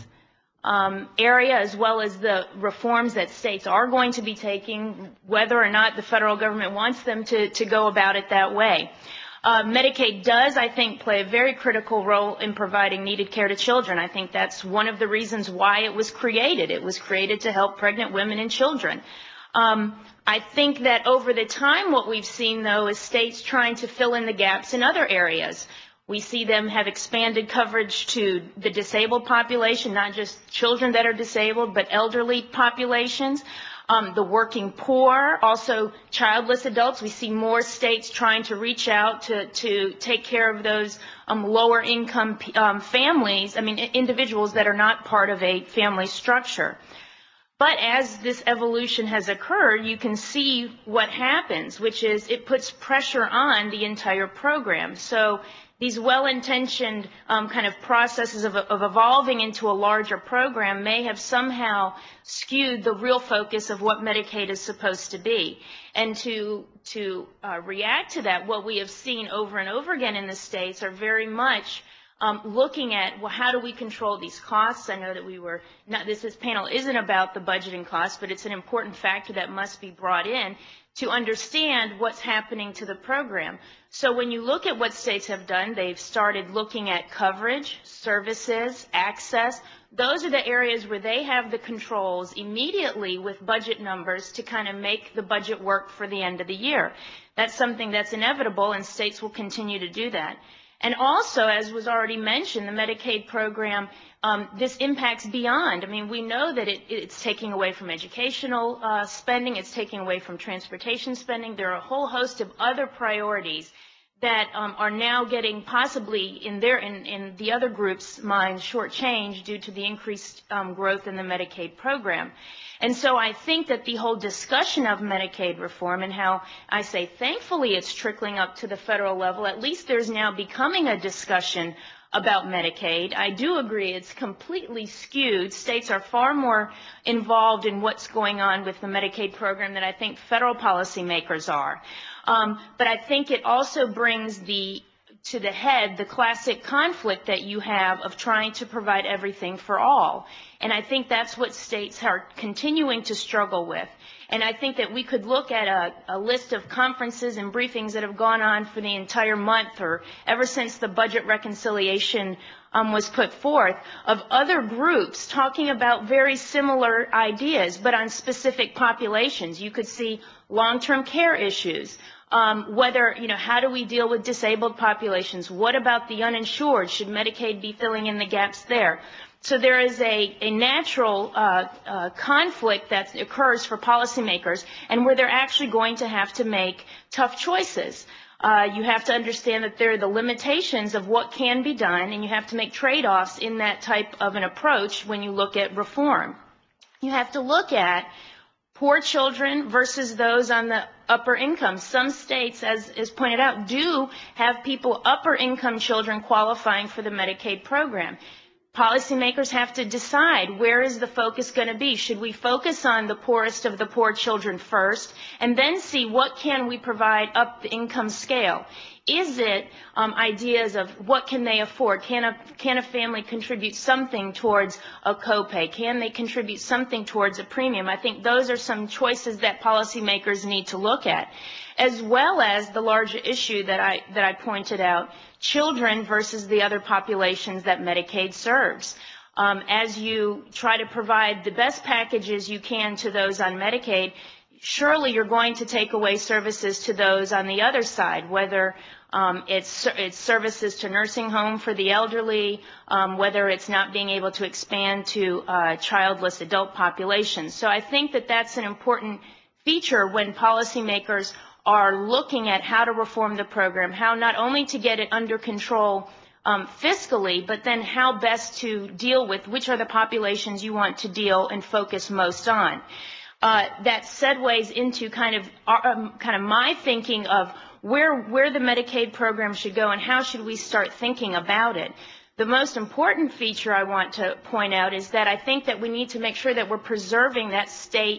S5: um, area, as well as the reforms that states are going to be taking, whether or not the federal government wants them to, to go about it that way. Uh, Medicaid does, I think, play a very critical role in providing needed care to children. I think that's one of the reasons why it was created. It was created to help pregnant women and children. Um, I think that over the time what we've seen, though, is states trying to fill in the gaps in other areas. We see them have expanded coverage to the disabled population, not just children that are disabled, but elderly populations. Um, the working poor, also childless adults. We see more states trying to reach out to, to take care of those um, lower income um, families, I mean individuals that are not part of a family structure. But as this evolution has occurred, you can see what happens, which is it puts pressure on the entire program. So these well-intentioned um, kind of processes of, of evolving into a larger program may have somehow skewed the real focus of what Medicaid is supposed to be. And to, to uh, react to that, what we have seen over and over again in the states are very much um, looking at, well, how do we control these costs? I know that we were, not, this, this panel isn't about the budgeting costs, but it's an important factor that must be brought in to understand what's happening to the program. So when you look at what states have done, they've started looking at coverage, services, access. Those are the areas where they have the controls immediately with budget numbers to kind of make the budget work for the end of the year. That's something that's inevitable, and states will continue to do that. And also, as was already mentioned, the Medicaid program, um, this impacts beyond. I mean, we know that it, it's taking away from educational uh, spending. It's taking away from transportation spending. There are a whole host of other priorities that um, are now getting possibly in their in, in the other group's minds shortchanged due to the increased um, growth in the Medicaid program. And so I think that the whole discussion of Medicaid reform and how I say thankfully it's trickling up to the federal level, at least there's now becoming a discussion about Medicaid. I do agree it's completely skewed. States are far more involved in what's going on with the Medicaid program than I think federal policymakers are. Um, but I think it also brings the to the head the classic conflict that you have of trying to provide everything for all. And I think that's what states are continuing to struggle with. And I think that we could look at a, a list of conferences and briefings that have gone on for the entire month or ever since the budget reconciliation um, was put forth of other groups talking about very similar ideas, but on specific populations. You could see long-term care issues. Um, whether, you know, how do we deal with disabled populations? What about the uninsured? Should Medicaid be filling in the gaps there? So there is a, a natural uh, uh, conflict that occurs for policymakers and where they're actually going to have to make tough choices. Uh, you have to understand that there are the limitations of what can be done, and you have to make trade-offs in that type of an approach when you look at reform. You have to look at poor children versus those on the upper income. Some states, as is pointed out, do have people, upper income children, qualifying for the Medicaid program. Policymakers have to decide where is the focus going to be. Should we focus on the poorest of the poor children first and then see what can we provide up the income scale? Is it um, ideas of what can they afford? Can a, can a family contribute something towards a copay? Can they contribute something towards a premium? I think those are some choices that policymakers need to look at, as well as the larger issue that I, that I pointed out, children versus the other populations that Medicaid serves. Um, as you try to provide the best packages you can to those on Medicaid, surely you're going to take away services to those on the other side, whether um, it's, it's services to nursing home for the elderly, um, whether it's not being able to expand to uh, childless adult populations. So I think that that's an important feature when policymakers are looking at how to reform the program, how not only to get it under control um, fiscally, but then how best to deal with which are the populations you want to deal and focus most on. Uh, that segues into kind of um, kind of my thinking of where where the Medicaid program should go and how should we start thinking about it. The most important feature I want to point out is that I think that we need to make sure that we're preserving that state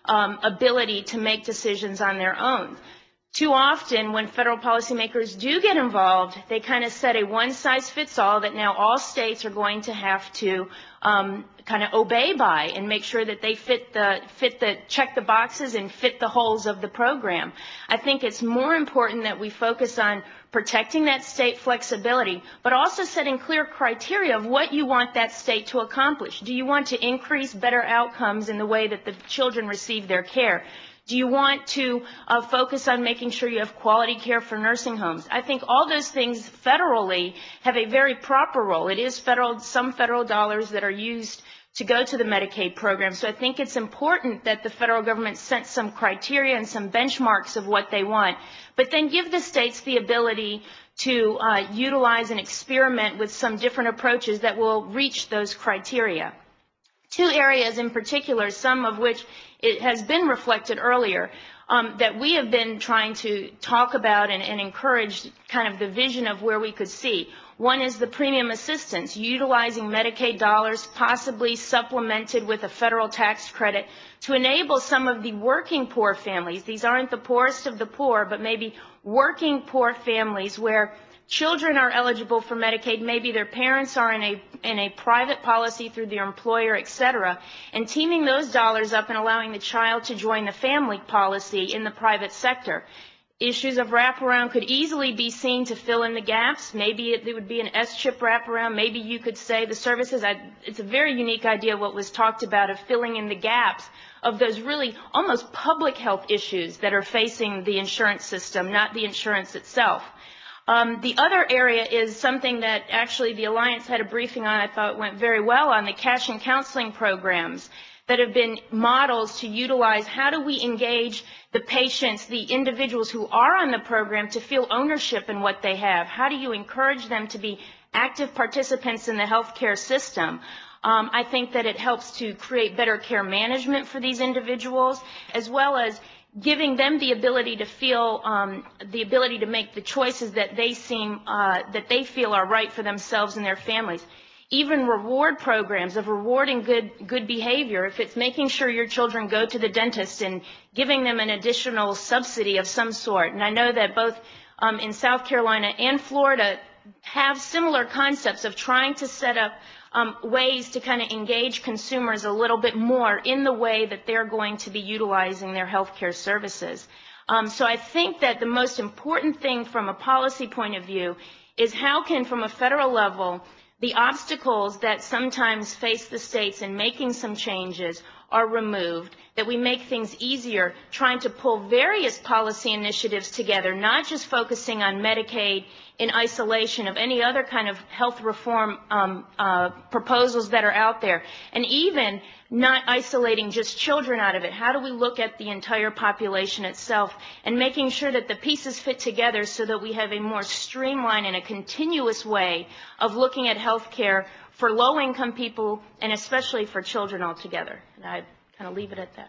S5: um, ability to make decisions on their own. Too often, when federal policymakers do get involved, they kind of set a one-size-fits-all that now all states are going to have to um, kind of obey by and make sure that they fit the, fit the, check the boxes and fit the holes of the program. I think it's more important that we focus on protecting that state flexibility, but also setting clear criteria of what you want that state to accomplish. Do you want to increase better outcomes in the way that the children receive their care? Do you want to uh, focus on making sure you have quality care for nursing homes? I think all those things federally have a very proper role. It is federal, some federal dollars that are used to go to the Medicaid program. So I think it's important that the federal government sets some criteria and some benchmarks of what they want, but then give the states the ability to uh, utilize and experiment with some different approaches that will reach those criteria. Two areas in particular, some of which it has been reflected earlier, um, that we have been trying to talk about and, and encourage kind of the vision of where we could see. One is the premium assistance, utilizing Medicaid dollars, possibly supplemented with a federal tax credit to enable some of the working poor families. These aren't the poorest of the poor, but maybe working poor families where children are eligible for Medicaid, maybe their parents are in a, in a private policy through their employer, et cetera, and teaming those dollars up and allowing the child to join the family policy in the private sector. Issues of wraparound could easily be seen to fill in the gaps. Maybe it, it would be an S-chip wraparound. Maybe you could say the services, I, it's a very unique idea what was talked about of filling in the gaps of those really almost public health issues that are facing the insurance system, not the insurance itself. Um, the other area is something that actually the Alliance had a briefing on, I thought went very well on, the cash and counseling programs that have been models to utilize how do we engage the patients, the individuals who are on the program to feel ownership in what they have. How do you encourage them to be active participants in the healthcare system? Um, I think that it helps to create better care management for these individuals, as well as giving them the ability to feel, um, the ability to make the choices that they seem, uh, that they feel are right for themselves and their families. Even reward programs of rewarding good, good behavior, if it's making sure your children go to the dentist and giving them an additional subsidy of some sort. And I know that both um, in South Carolina and Florida have similar concepts of trying to set up Um, ways to kind of engage consumers a little bit more in the way that they're going to be utilizing their health care services. Um, so I think that the most important thing from a policy point of view is how can, from a federal level, the obstacles that sometimes face the states in making some changes are removed, that we make things easier, trying to pull various policy initiatives together, not just focusing on Medicaid in isolation of any other kind of health reform um, uh, proposals that are out there, and even not isolating just children out of it. How do we look at the entire population itself and making sure that the pieces fit together so that we have a more streamlined and a continuous way of looking at health care for low-income people and especially for children altogether. And I'd kind of leave it at that.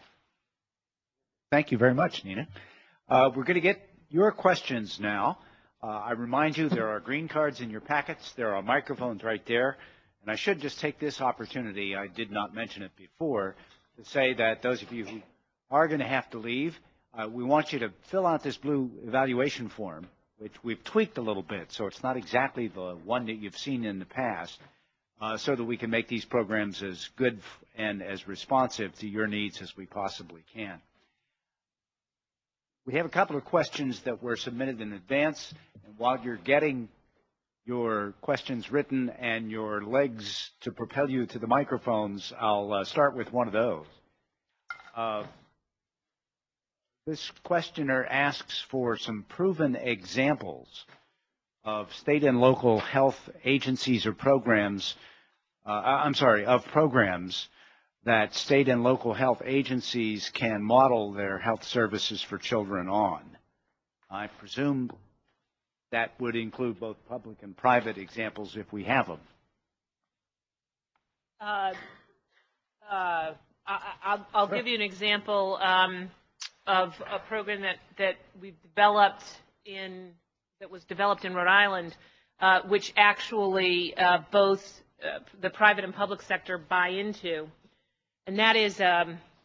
S2: Thank you very much, Nina. Uh, we're going to get your questions now. Uh, I remind you there are green cards in your packets. There are microphones right there. And I should just take this opportunity, I did not mention it before, to say that those of you who are going to have to leave, uh, we want you to fill out this blue evaluation form, which we've tweaked a little bit, so it's not exactly the one that you've seen in the past, uh, so that we can make these programs as good and as responsive to your needs as we possibly can. We have a couple of questions that were submitted in advance, and while you're getting your questions written and your legs to propel you to the microphones, I'll uh, start with one of those. Uh, this questioner asks for some proven examples of state and local health agencies or programs, uh, I'm sorry, of programs that state and local health agencies can model their health services for children on. I presume that would include both public and private examples if we have them.
S4: Uh, uh, I, I'll, I'll give you an example um, of a program that, that we've developed in, that was developed in Rhode Island, uh, which actually uh, both uh, the private and public sector buy into. And that is um,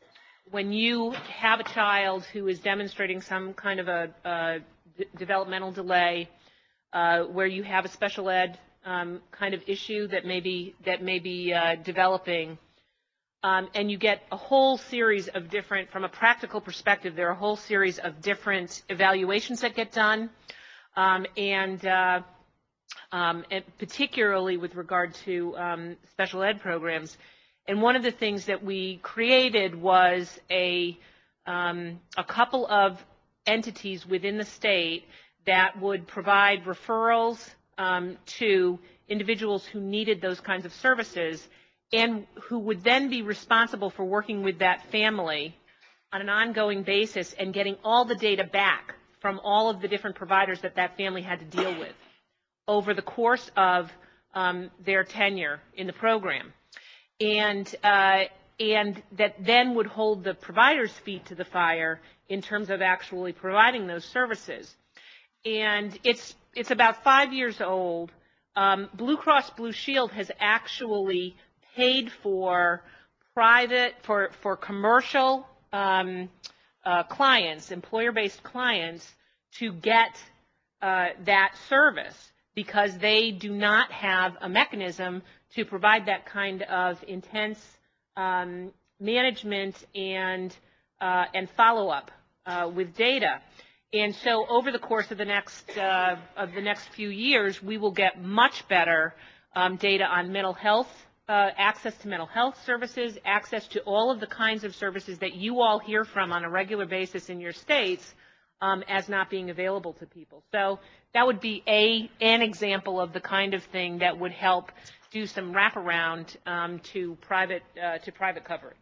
S4: when you have a child who is demonstrating some kind of a, a d- developmental delay, uh, where you have a special ed um, kind of issue that may be, that may be uh, developing, um, and you get a whole series of different, from a practical perspective, there are a whole series of different evaluations that get done, um, and, uh, um, and particularly with regard to um, special ed programs. And one of the things that we created was a, um, a couple of entities within the state that would provide referrals um, to individuals who needed those kinds of services, and who would then be responsible for working with that family on an ongoing basis and getting all the data back from all of the different providers that that family had to deal with over the course of um, their tenure in the program. And, uh, and that then would hold the provider's feet to the fire in terms of actually providing those services. And it's, it's about five years old. Um, Blue Cross Blue Shield has actually paid for private, for, for commercial um, uh, clients, employer-based clients, to get uh, that service, because they do not have a mechanism to provide that kind of intense um, management and, uh, and follow-up uh, with data. And so over the course of the next, uh, of the next few years, we will get much better um, data on mental health, uh, access to mental health services, access to all of the kinds of services that you all hear from on a regular basis in your states um, as not being available to people. So that would be a, an example of the kind of thing that would help do some wraparound um, to private uh, to private coverage.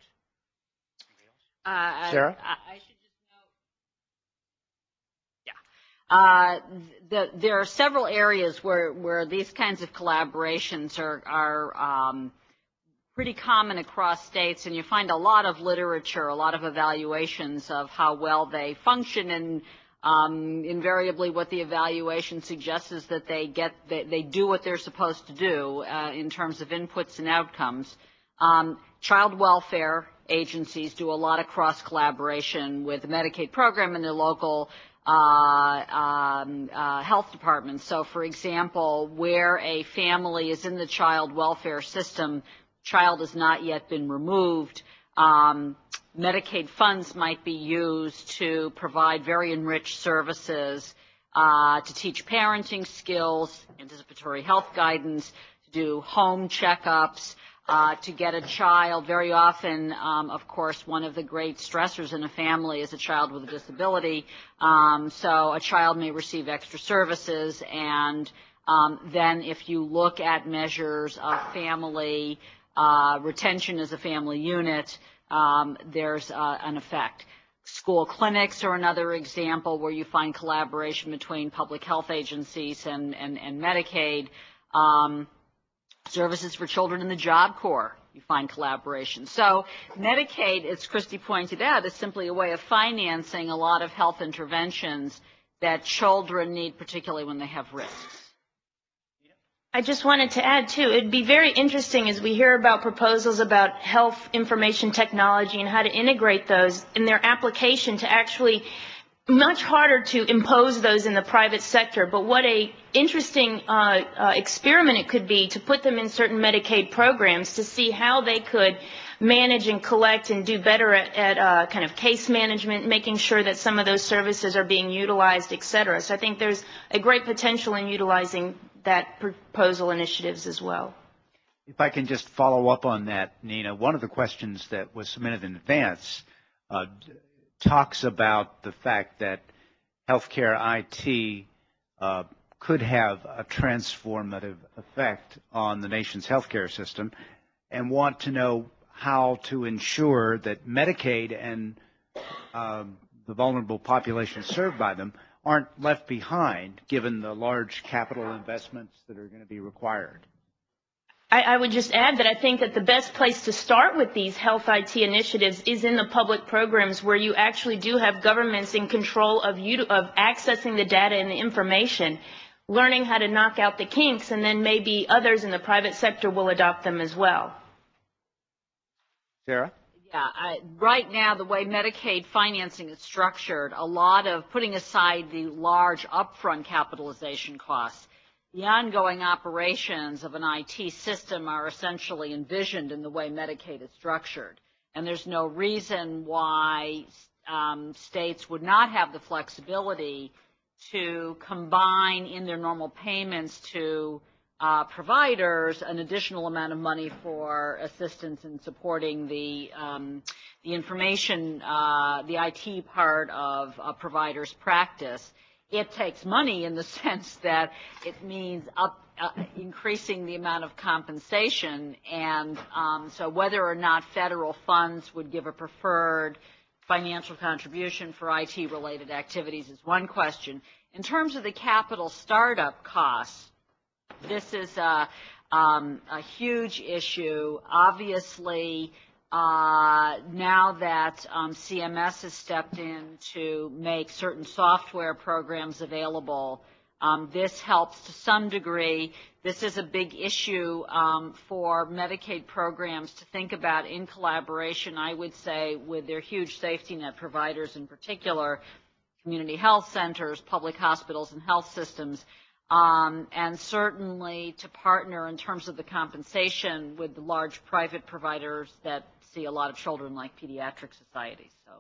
S3: Uh,
S2: Sarah?
S3: I, I should just note, yeah. Uh, the, there are several areas where, where these kinds of collaborations are, are um, pretty common across states, and you find a lot of literature, a lot of evaluations of how well they function, and Um, invariably what the evaluation suggests is that they get, they, they do what they're supposed to do uh, in terms of inputs and outcomes. Um, child welfare agencies do a lot of cross collaboration with the Medicaid program and their local uh, um, uh, health departments. So, for example, where a family is in the child welfare system, child has not yet been removed, um, Medicaid funds might be used to provide very enriched services, uh, to teach parenting skills, anticipatory health guidance, to do home checkups, uh, to get a child. Very often, um, of course, one of the great stressors in a family is a child with a disability. Um, so a child may receive extra services, and um, then if you look at measures of family uh, retention as a family unit, Um, there's uh, an effect. School clinics are another example where you find collaboration between public health agencies and, and, and Medicaid. Um, services for children in the Job Corps, you find collaboration. So Medicaid, as Christy pointed out, is simply a way of financing a lot of health interventions that children need, particularly when they have risks.
S5: I just wanted to add, too, it'd be very interesting as we hear about proposals about health information technology and how to integrate those in their application, to actually much harder to impose those in the private sector. But what a interesting uh, uh, experiment it could be to put them in certain Medicaid programs to see how they could manage and collect and do better at, at uh, kind of case management, making sure that some of those services are being utilized, et cetera. So I think there's a great potential in utilizing that proposal initiatives as well.
S2: If I can just follow up on that, Nina, one of the questions that was submitted in advance uh, talks about the fact that healthcare I T uh, could have a transformative effect on the nation's healthcare system, and want to know how to ensure that Medicaid and um, the vulnerable population served by them aren't left behind, given the large capital investments that are going to be required.
S5: I, I would just add that I think that the best place to start with these health I T initiatives is in the public programs, where you actually do have governments in control of, you, of accessing the data and the information, learning how to knock out the kinks, and then maybe others in the private sector will adopt them as well.
S2: Sarah?
S3: Yeah, I, right now, the way Medicaid financing is structured, a lot of putting aside the large upfront capitalization costs, the ongoing operations of an I T system are essentially envisioned in the way Medicaid is structured. And there's no reason why um, states would not have the flexibility to combine in their normal payments to Uh, providers an additional amount of money for assistance in supporting the um, the information, uh, the I T part of a provider's practice. It takes money in the sense that it means up, uh, increasing the amount of compensation, and um, so whether or not federal funds would give a preferred financial contribution for I T-related activities is one question. In terms of the capital startup costs, this is a, um, a huge issue. Obviously, uh, now that um, C M S has stepped in to make certain software programs available, um, this helps to some degree. This is a big issue um, for Medicaid programs to think about in collaboration, I would say, with their huge safety net providers, in particular, community health centers, public hospitals, and health systems. Um, and certainly to partner in terms of the compensation with the large private providers that see a lot of children, like pediatric societies. So,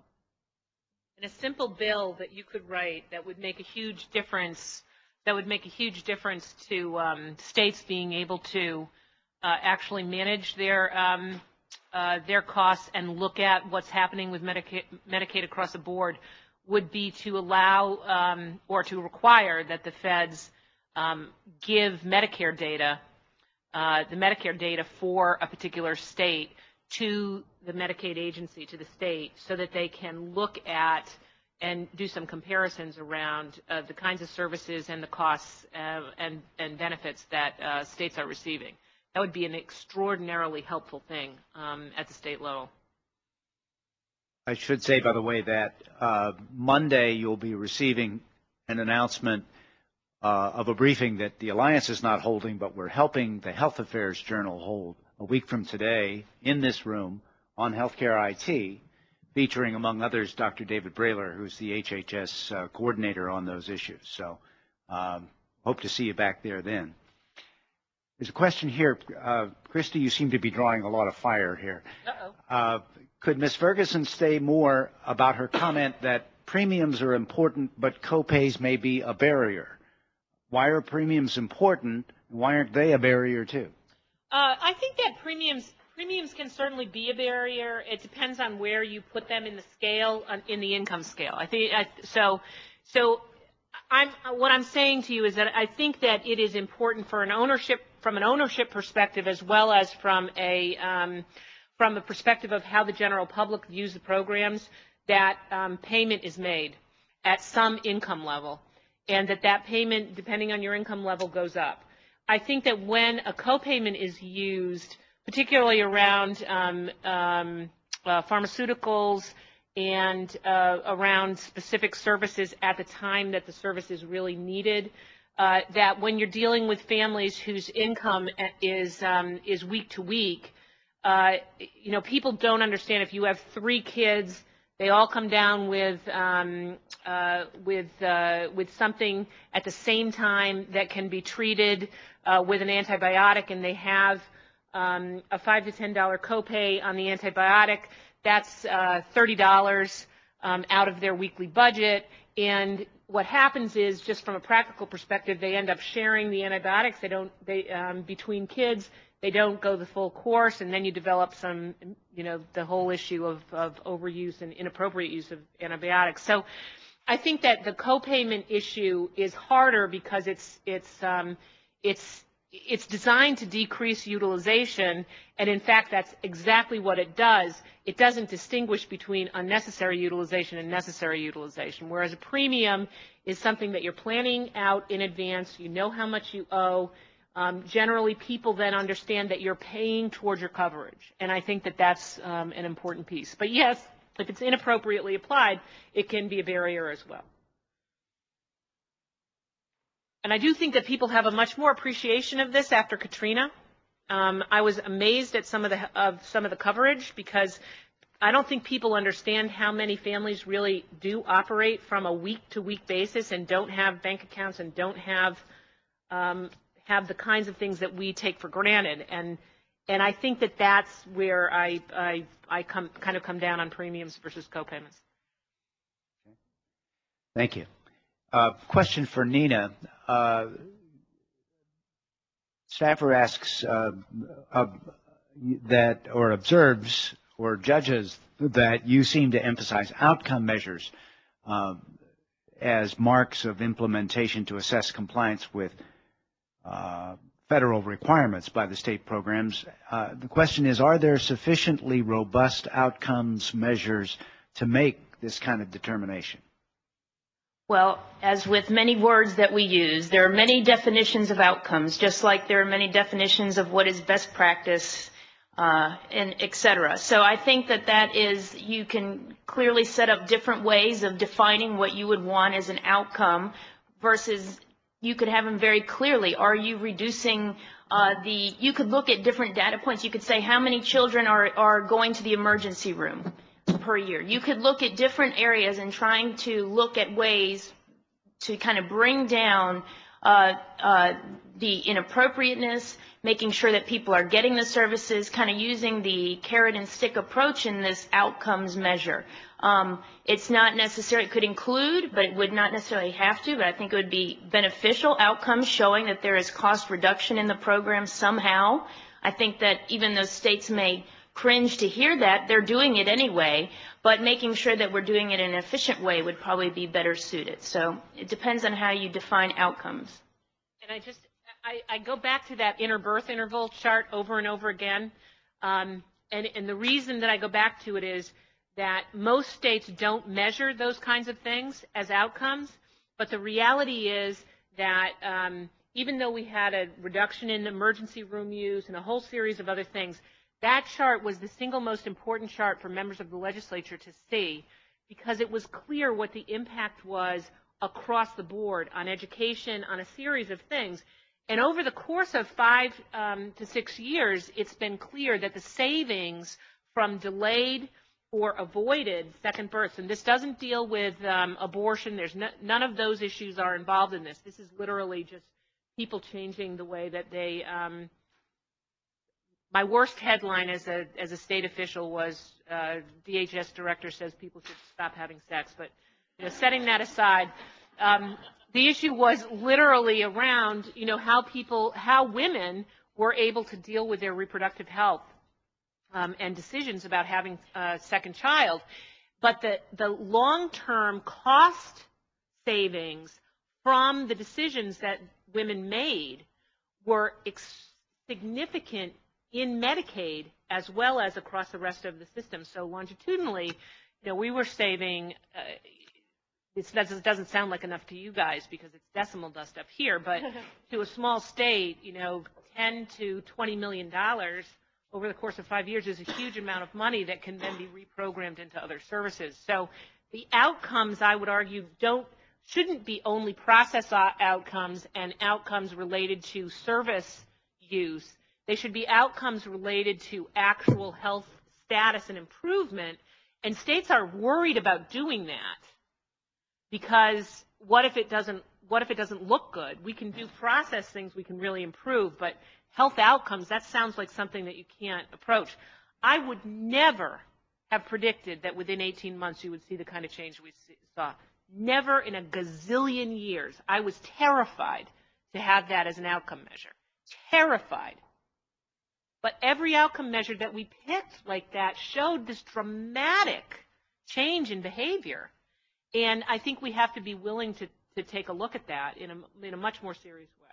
S4: and a simple bill that you could write that would make a huge difference, that would make a huge difference to um, states being able to uh, actually manage their um, uh, their costs and look at what's happening with Medicaid, Medicaid across the board, would be to allow um, or to require that the feds Um, give Medicare data, uh, the Medicare data for a particular state to the Medicaid agency, to the state, so that they can look at and do some comparisons around uh, the kinds of services and the costs uh, and, and benefits that uh, states are receiving. That would be an extraordinarily helpful thing um, at the state level.
S2: I should say, by the way, that uh, Monday you'll be receiving an announcement Uh, of a briefing that the Alliance is not holding, but we're helping the Health Affairs Journal hold a week from today in this room on healthcare I T, featuring, among others, Doctor David Brailer, who's the H H S uh, coordinator on those issues. So um, hope to see you back there then. There's a question here. Uh, Christy, you seem to be drawing a lot of fire here.
S4: Uh-oh.
S2: Uh, could Miz Ferguson say more about her comment that premiums are important, but copays may be a barrier? Why are premiums important? Why aren't they a barrier too?
S4: Uh, I think that premiums premiums can certainly be a barrier. It depends on where you put them in the scale, in the income scale. I think I, so. So, I'm what I'm saying to you is that I think that it is important for an ownership, from an ownership perspective, as well as from a um, from the perspective of how the general public views the programs, that um, payment is made at some income level, and that that payment, depending on your income level, goes up. I think that when a copayment is used, particularly around um, um, uh, pharmaceuticals and uh, around specific services at the time that the service is really needed, uh, that when you're dealing with families whose income is um, is week to week, uh, you know, people don't understand. If you have three kids, they all come down with um, uh, with uh, with something at the same time that can be treated uh, with an antibiotic, and they have um, a five to ten dollar copay on the antibiotic. That's uh, thirty dollars um, out of their weekly budget. And what happens is, just from a practical perspective, they end up sharing the antibiotics. They don't they um, between kids. They don't go the full course, and then you develop some, you know, the whole issue of, of overuse and inappropriate use of antibiotics. So I think that the copayment issue is harder because it's it's um, it's it's designed to decrease utilization, and in fact, that's exactly what it does. It doesn't distinguish between unnecessary utilization and necessary utilization, whereas a premium is something that you're planning out in advance. You know how much you owe. Um, generally, people then understand that you're paying towards your coverage, and I think that that's um, an important piece. But yes, if it's inappropriately applied, it can be a barrier as well. And I do think that people have a much more appreciation of this after Katrina. Um, I was amazed at some of the of some of the coverage, because I don't think people understand how many families really do operate from a week-to-week basis and don't have bank accounts and don't have um, have the kinds of things that we take for granted. And and I think that that's where I I, I come kind of come down on premiums versus copayments.
S2: Thank you. Uh, question for Nina. Uh, staffer asks uh, uh, that or observes or judges that you seem to emphasize outcome measures uh, as marks of implementation to assess compliance with uh, federal requirements by the state programs. Uh, the question is, are there sufficiently robust outcomes measures to make this kind of determination?
S5: Well, as with many words that we use, there are many definitions of outcomes, just like there are many definitions of what is best practice, uh, and et cetera. So I think that that is, you can clearly set up different ways of defining what you would want as an outcome versus you could have them very clearly. Are you reducing uh, the, you could look at different data points. You could say how many children are, are going to the emergency room per year. You could look at different areas and trying to look at ways to kind of bring down uh, uh, the inappropriateness, making sure that people are getting the services, kind of using the carrot and stick approach in this outcomes measure. Um, it's not necessary, it could include, but it would not necessarily have to, but I think it would be beneficial outcomes showing that there is cost reduction in the program somehow. I think that even though states may cringe to hear that, they're doing it anyway, but making sure that we're doing it in an efficient way would probably be better suited. So it depends on how you define outcomes.
S4: And I just, I, I go back to that inner birth interval chart over and over again. Um, and, and the reason that I go back to it is that most states don't measure those kinds of things as outcomes, but the reality is that um, even though we had a reduction in emergency room use and a whole series of other things, that chart was the single most important chart for members of the legislature to see because it was clear what the impact was across the board on education, on a series of things. And over the course of five um, to six years, it's been clear that the savings from delayed or avoided second births, and this doesn't deal with um, abortion. There's no, none of those issues are involved in this. This is literally just people changing the way that they um, my worst headline as a as a state official was uh, D H S director says people should stop having sex. But you know, setting that aside, um, the issue was literally around you know how people, how women were able to deal with their reproductive health um, and decisions about having a second child. But the the long-term cost savings from the decisions that women made were ex- significant in Medicaid as well as across the rest of the system. So longitudinally, you know, we were saving, uh, this doesn't, doesn't sound like enough to you guys because it's decimal dust up here, but to a small state, you know, ten to twenty million dollars over the course of five years is a huge amount of money that can then be reprogrammed into other services. So the outcomes, I would argue, don't, shouldn't be only process outcomes and outcomes related to service use. They should be outcomes related to actual health status and improvement, and states are worried about doing that because what if it doesn't, what if it doesn't look good? We can do process things we can really improve, but health outcomes, that sounds like something that you can't approach. I would never have predicted that within eighteen months you would see the kind of change we saw. Never in a gazillion years. I was terrified to have that as an outcome measure. Terrified. But every outcome measure that we picked like that showed this dramatic change in behavior. And I think we have to be willing to, to take a look at that in a, in a much more serious way.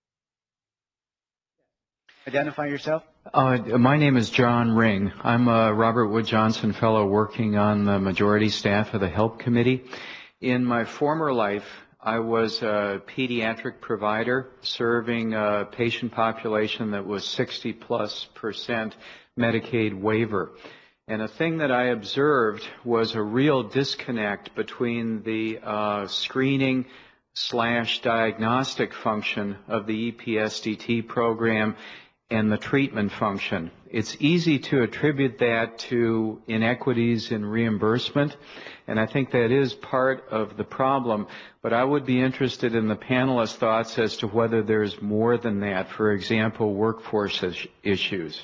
S2: Identify yourself.
S6: Uh, my name is John Ring. I'm a Robert Wood Johnson Fellow working on the majority staff of the HELP Committee. In my former life, I was a pediatric provider serving a patient population that was sixty plus percent Medicaid waiver. And a thing that I observed was a real disconnect between the uh, screening slash diagnostic function of the E P S D T program and the treatment function. It's easy to attribute that to inequities in reimbursement, and I think that is part of the problem. But I would be interested in the panelists' thoughts as to whether there's more than that. For example, workforce issues.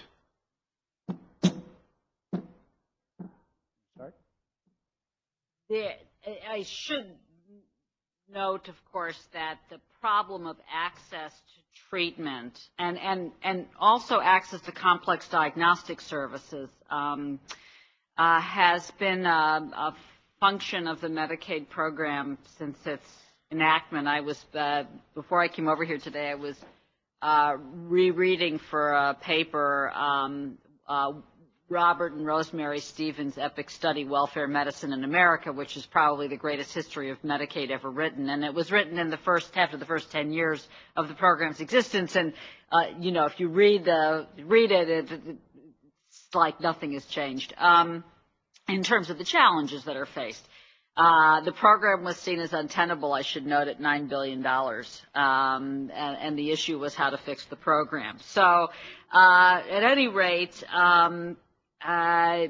S3: There, I should note, of course, that the problem of access to treatment and, and, and also access to complex diagnostic services um, uh, has been a, a function of the Medicaid program since its enactment. I was, uh, before I came over here today, I was uh, rereading for a paper um, uh, Robert and Rosemary Stevens' epic study, Welfare Medicine in America, which is probably the greatest history of Medicaid ever written. And it was written in the first, after the first ten years of the program's existence. And, uh, you know, if you read, the, read it, it, it's like nothing has changed um, in terms of the challenges that are faced. Uh, the program was seen as untenable, I should note, at nine billion dollars. Um, and, and the issue was how to fix the program. So, uh, at any rate, um, Uh,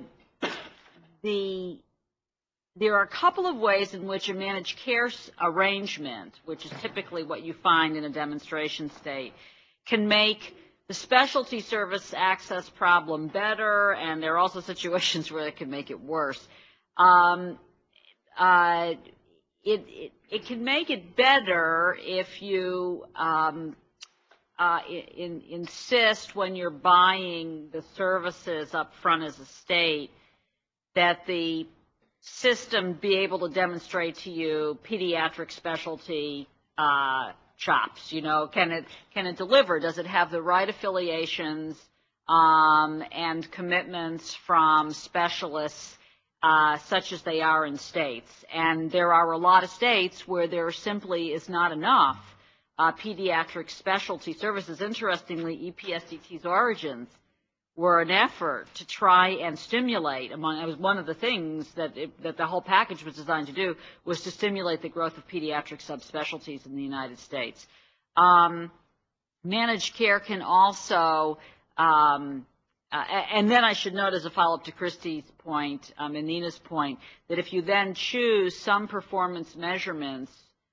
S3: the, there are a couple of ways in which a managed care arrangement, which is typically what you find in a demonstration state, can make the specialty service access problem better, and there are also situations where it can make it worse. Um, uh, it, it, it can make it better if you um, Uh, in, insist when you're buying the services up front as a state that the system be able to demonstrate to you pediatric specialty uh, chops. You know, can it can it deliver? Does it have the right affiliations um, and commitments from specialists uh, such as they are in states? And there are a lot of states where there simply is not enough Uh, pediatric specialty services. Interestingly, E P S D T's origins were an effort to try and stimulate, among, it was one of the things that, it, that the whole package was designed to do, was to stimulate the growth of pediatric subspecialties in the United States. Um, managed care can also, um, uh, and then I should note as a follow-up to Christy's point um, and Nina's point, that if you then choose some performance measurements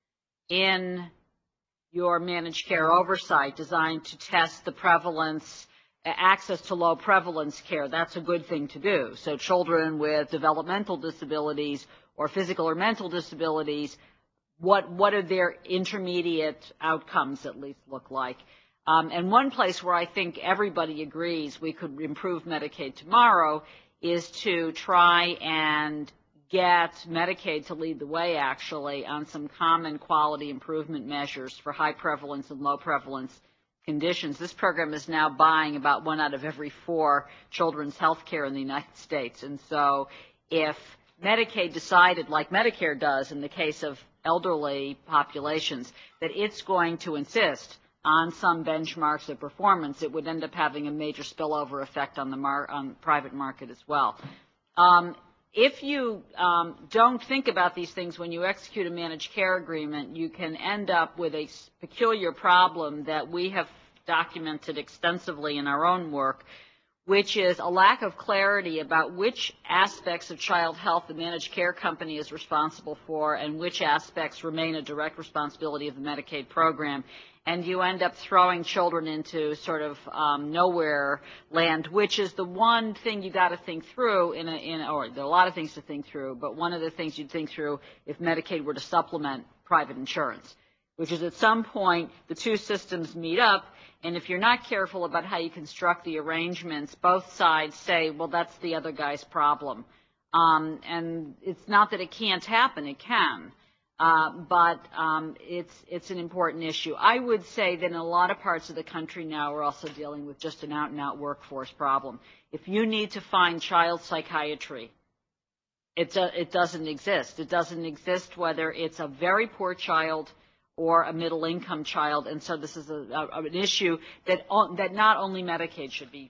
S3: in your managed care oversight designed to test the prevalence, access to low prevalence care, that's a good thing to do. So children with developmental disabilities or physical or mental disabilities, what, what are their intermediate outcomes at least look like? Um, and one place where I think everybody agrees we could improve Medicaid tomorrow is to try and get Medicaid to lead the way, actually, on some common quality improvement measures for high prevalence and low prevalence conditions. This program is now buying about one out of every four children's health care in the United States. And so if Medicaid decided, like Medicare does in the case of elderly populations, that it's going to insist on some benchmarks of performance, it would end up having a major spillover effect on the mar- on the private market as well. Um, If you um, don't think about these things when you execute a managed care agreement, you can end up with a peculiar problem that we have documented extensively in our own work, which is a lack of clarity about which aspects of child health the managed care company is responsible for and which aspects remain a direct responsibility of the Medicaid program. And you end up throwing children into sort of um, nowhere land, which is the one thing you got to think through in a, in a, or there are a lot of things to think through, but one of the things you'd think through if Medicaid were to supplement private insurance, which is at some point the two systems meet up, and if you're not careful about how you construct the arrangements, both sides say, well, that's the other guy's problem. Um, and it's not that it can't happen, it can. Uh, but um, it's it's an important issue. I would say that in a lot of parts of the country now we're also dealing with just an out-and-out workforce problem. If you need to find child psychiatry, it's a, it doesn't exist. It doesn't exist whether it's a very poor child or a middle-income child, and so this is a, a, an issue that that not only Medicaid should be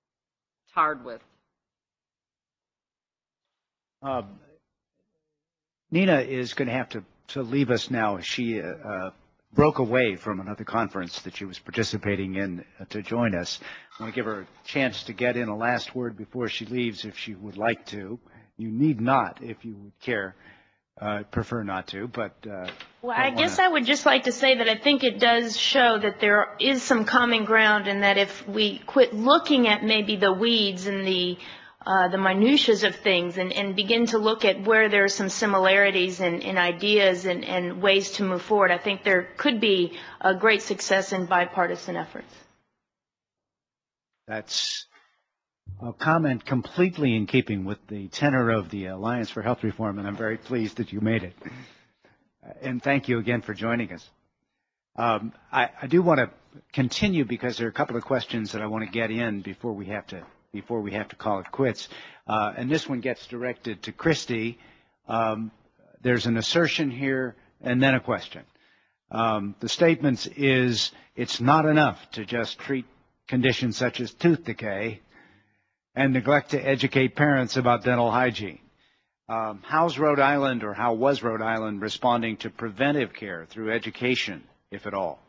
S3: tarred with.
S2: Uh, Nina is going to have to to leave us now. She uh, broke away from another conference that she was participating in uh, to join us. I want to give her a chance to get in a last word before she leaves if she would like to. You need not if you would care. Uh, prefer not to, but... Uh,
S5: well, I, I guess I would just like to say that I think it does show that there is some common ground, and that if we quit looking at maybe the weeds and the uh, the minutiae of things and, and begin to look at where there are some similarities in, in ideas and, and ways to move forward, I think there could be a great success in bipartisan efforts.
S2: That's a comment completely in keeping with the tenor of the Alliance for Health Reform, and I'm very pleased that you made it. And thank you again for joining us. Um, I, I do want to continue because there are a couple of questions that I want to get in before we have to before we have to call it quits. Uh, and this one gets directed to Christy. Um, there's an assertion here and then a question. Um, the statement is it's not enough to just treat conditions such as tooth decay and neglect to educate parents about dental hygiene. Um, how's Rhode Island, or how was Rhode Island responding to preventive care through education, if at all?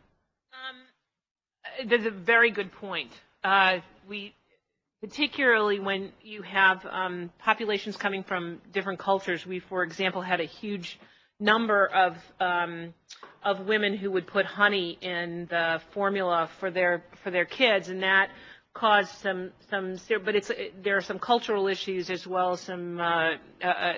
S4: Um, that's a very good point. Uh, we, particularly when you have um, populations coming from different cultures, we, for example, had a huge number of um, of women who would put honey in the formula for their for their kids, and that caused some some. But it's there are some cultural issues as well as some. Uh, uh,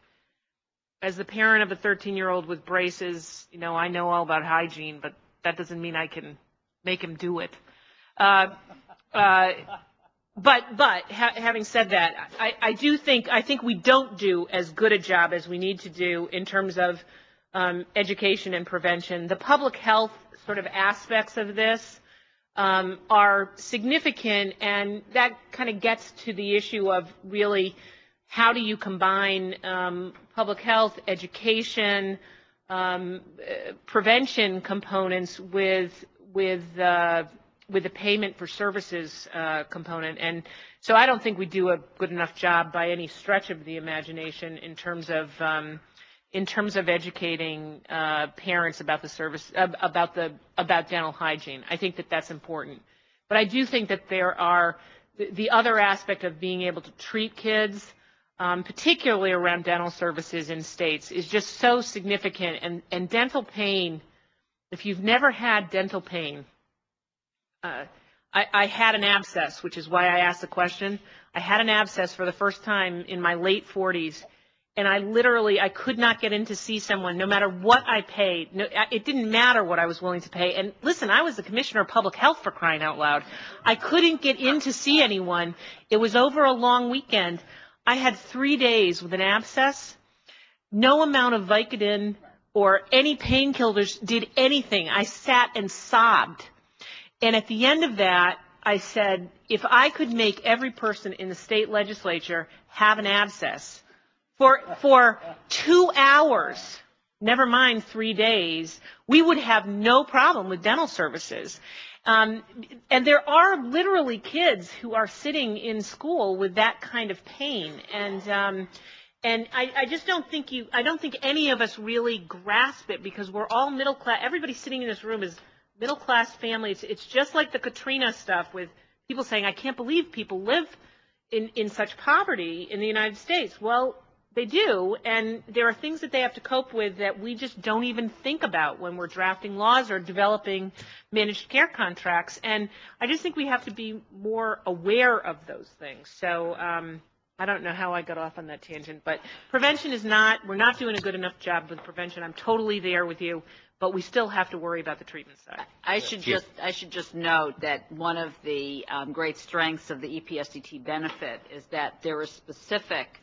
S4: as the parent of a thirteen-year-old with braces, you know, I know all about hygiene, but that doesn't mean I can make him do it. Uh, uh, but but ha- having said that, I, I do think I think we don't do as good a job as we need to do in terms of um, education and prevention. The public health sort of aspects of this um, are significant, and that kind of gets to the issue of really how do you combine um, public health, education, um, uh, prevention components with with uh, with the payment for services uh, component. And so I don't think we do a good enough job by any stretch of the imagination in terms of um, in terms of educating uh, parents about the service uh, about the about dental hygiene. I think that that's important. But I do think that there are the, the other aspect of being able to treat kids, um, particularly around dental services in states, is just so significant. And, and dental pain, if you've never had dental pain, uh, I, I had an abscess, which is why I asked the question. I had an abscess for the first time in my late forties, and I literally, I could not get in to see someone no matter what I paid. No, it didn't matter what I was willing to pay. And listen, I was the commissioner of public health, for crying out loud. I couldn't get in to see anyone. It was over a long weekend. I had three days with an abscess. No amount of Vicodin or any painkillers did anything. I sat and sobbed. And at the end of that, I said, if I could make every person in the state legislature have an abscess for for two hours, never mind three days, we would have no problem with dental services. Um, and there are literally kids who are sitting in school with that kind of pain. And um, and I, I just don't think you, I don't think any of us really grasp it, because we're all middle class. Everybody sitting in this room is middle class families. It's just like the Katrina stuff with people saying, I can't believe people live in, in such poverty in the United States. Well, they do, and there are things that they have to cope with that we just don't even think about when we're drafting laws or developing managed care contracts. And I just think we have to be more aware of those things. So um, I don't know how I got off on that tangent, but prevention is not, we're not doing a good enough job with prevention. I'm totally there with you. But we still have to worry about the treatment side.
S3: I should just I should just note that one of the um, great strengths of the E P S D T benefit is that there is specific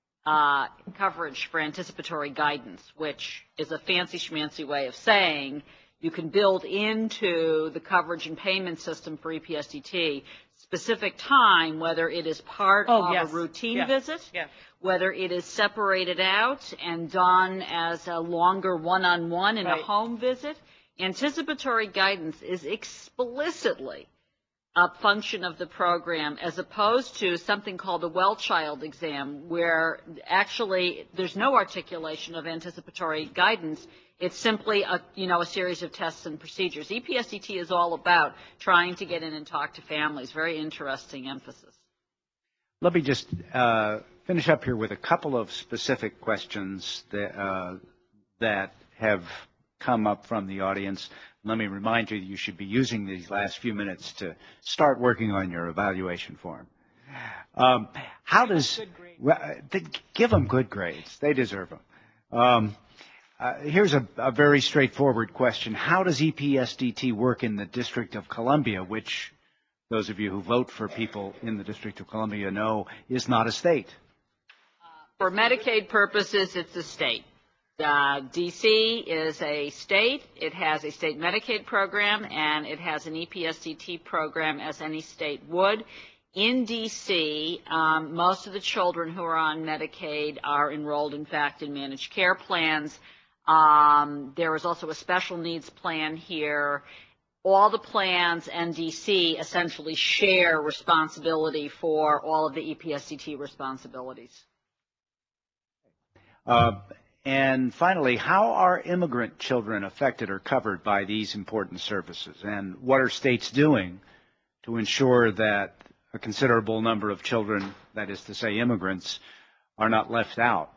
S3: uh, coverage for anticipatory guidance, which is a fancy schmancy way of saying you can build into the coverage and payment system for E P S D T specific time, whether it is part
S4: oh,
S3: of
S4: yes.
S3: a routine
S4: yeah.
S3: visit,
S4: yeah.
S3: whether it is separated out and done as a longer one-on-one in
S4: right.
S3: a home visit. Anticipatory guidance is explicitly a function of the program, as opposed to something called a well-child exam, where actually there's no articulation of anticipatory guidance. It's simply a, you know, a series of tests and procedures. E P S D T is all about trying to get in and talk to families. Very interesting emphasis.
S2: Let me just uh, finish up here with a couple of specific questions that, uh, that have come up from the audience. Let me remind you that you should be using these last few minutes to start working on your evaluation form. Um, how does well, they, give them good grades? They deserve them. Um, uh, here's a, a very straightforward question: how does E P S D T work in the District of Columbia, which those of you who vote for people in the District of Columbia know is not a state?
S3: For Medicaid purposes, it's a state. Uh, D C is a state. It has a state Medicaid program, and it has an E P S D T program, as any state would. In D C, um, most of the children who are on Medicaid are enrolled, in fact, in managed care plans. Um, there is also a special needs plan here. All the plans and D C essentially share responsibility for all of the E P S D T responsibilities.
S2: Uh, And finally, how are immigrant children affected or covered by these important services? And what are states doing to ensure that a considerable number of children, that is to say immigrants, are not left out?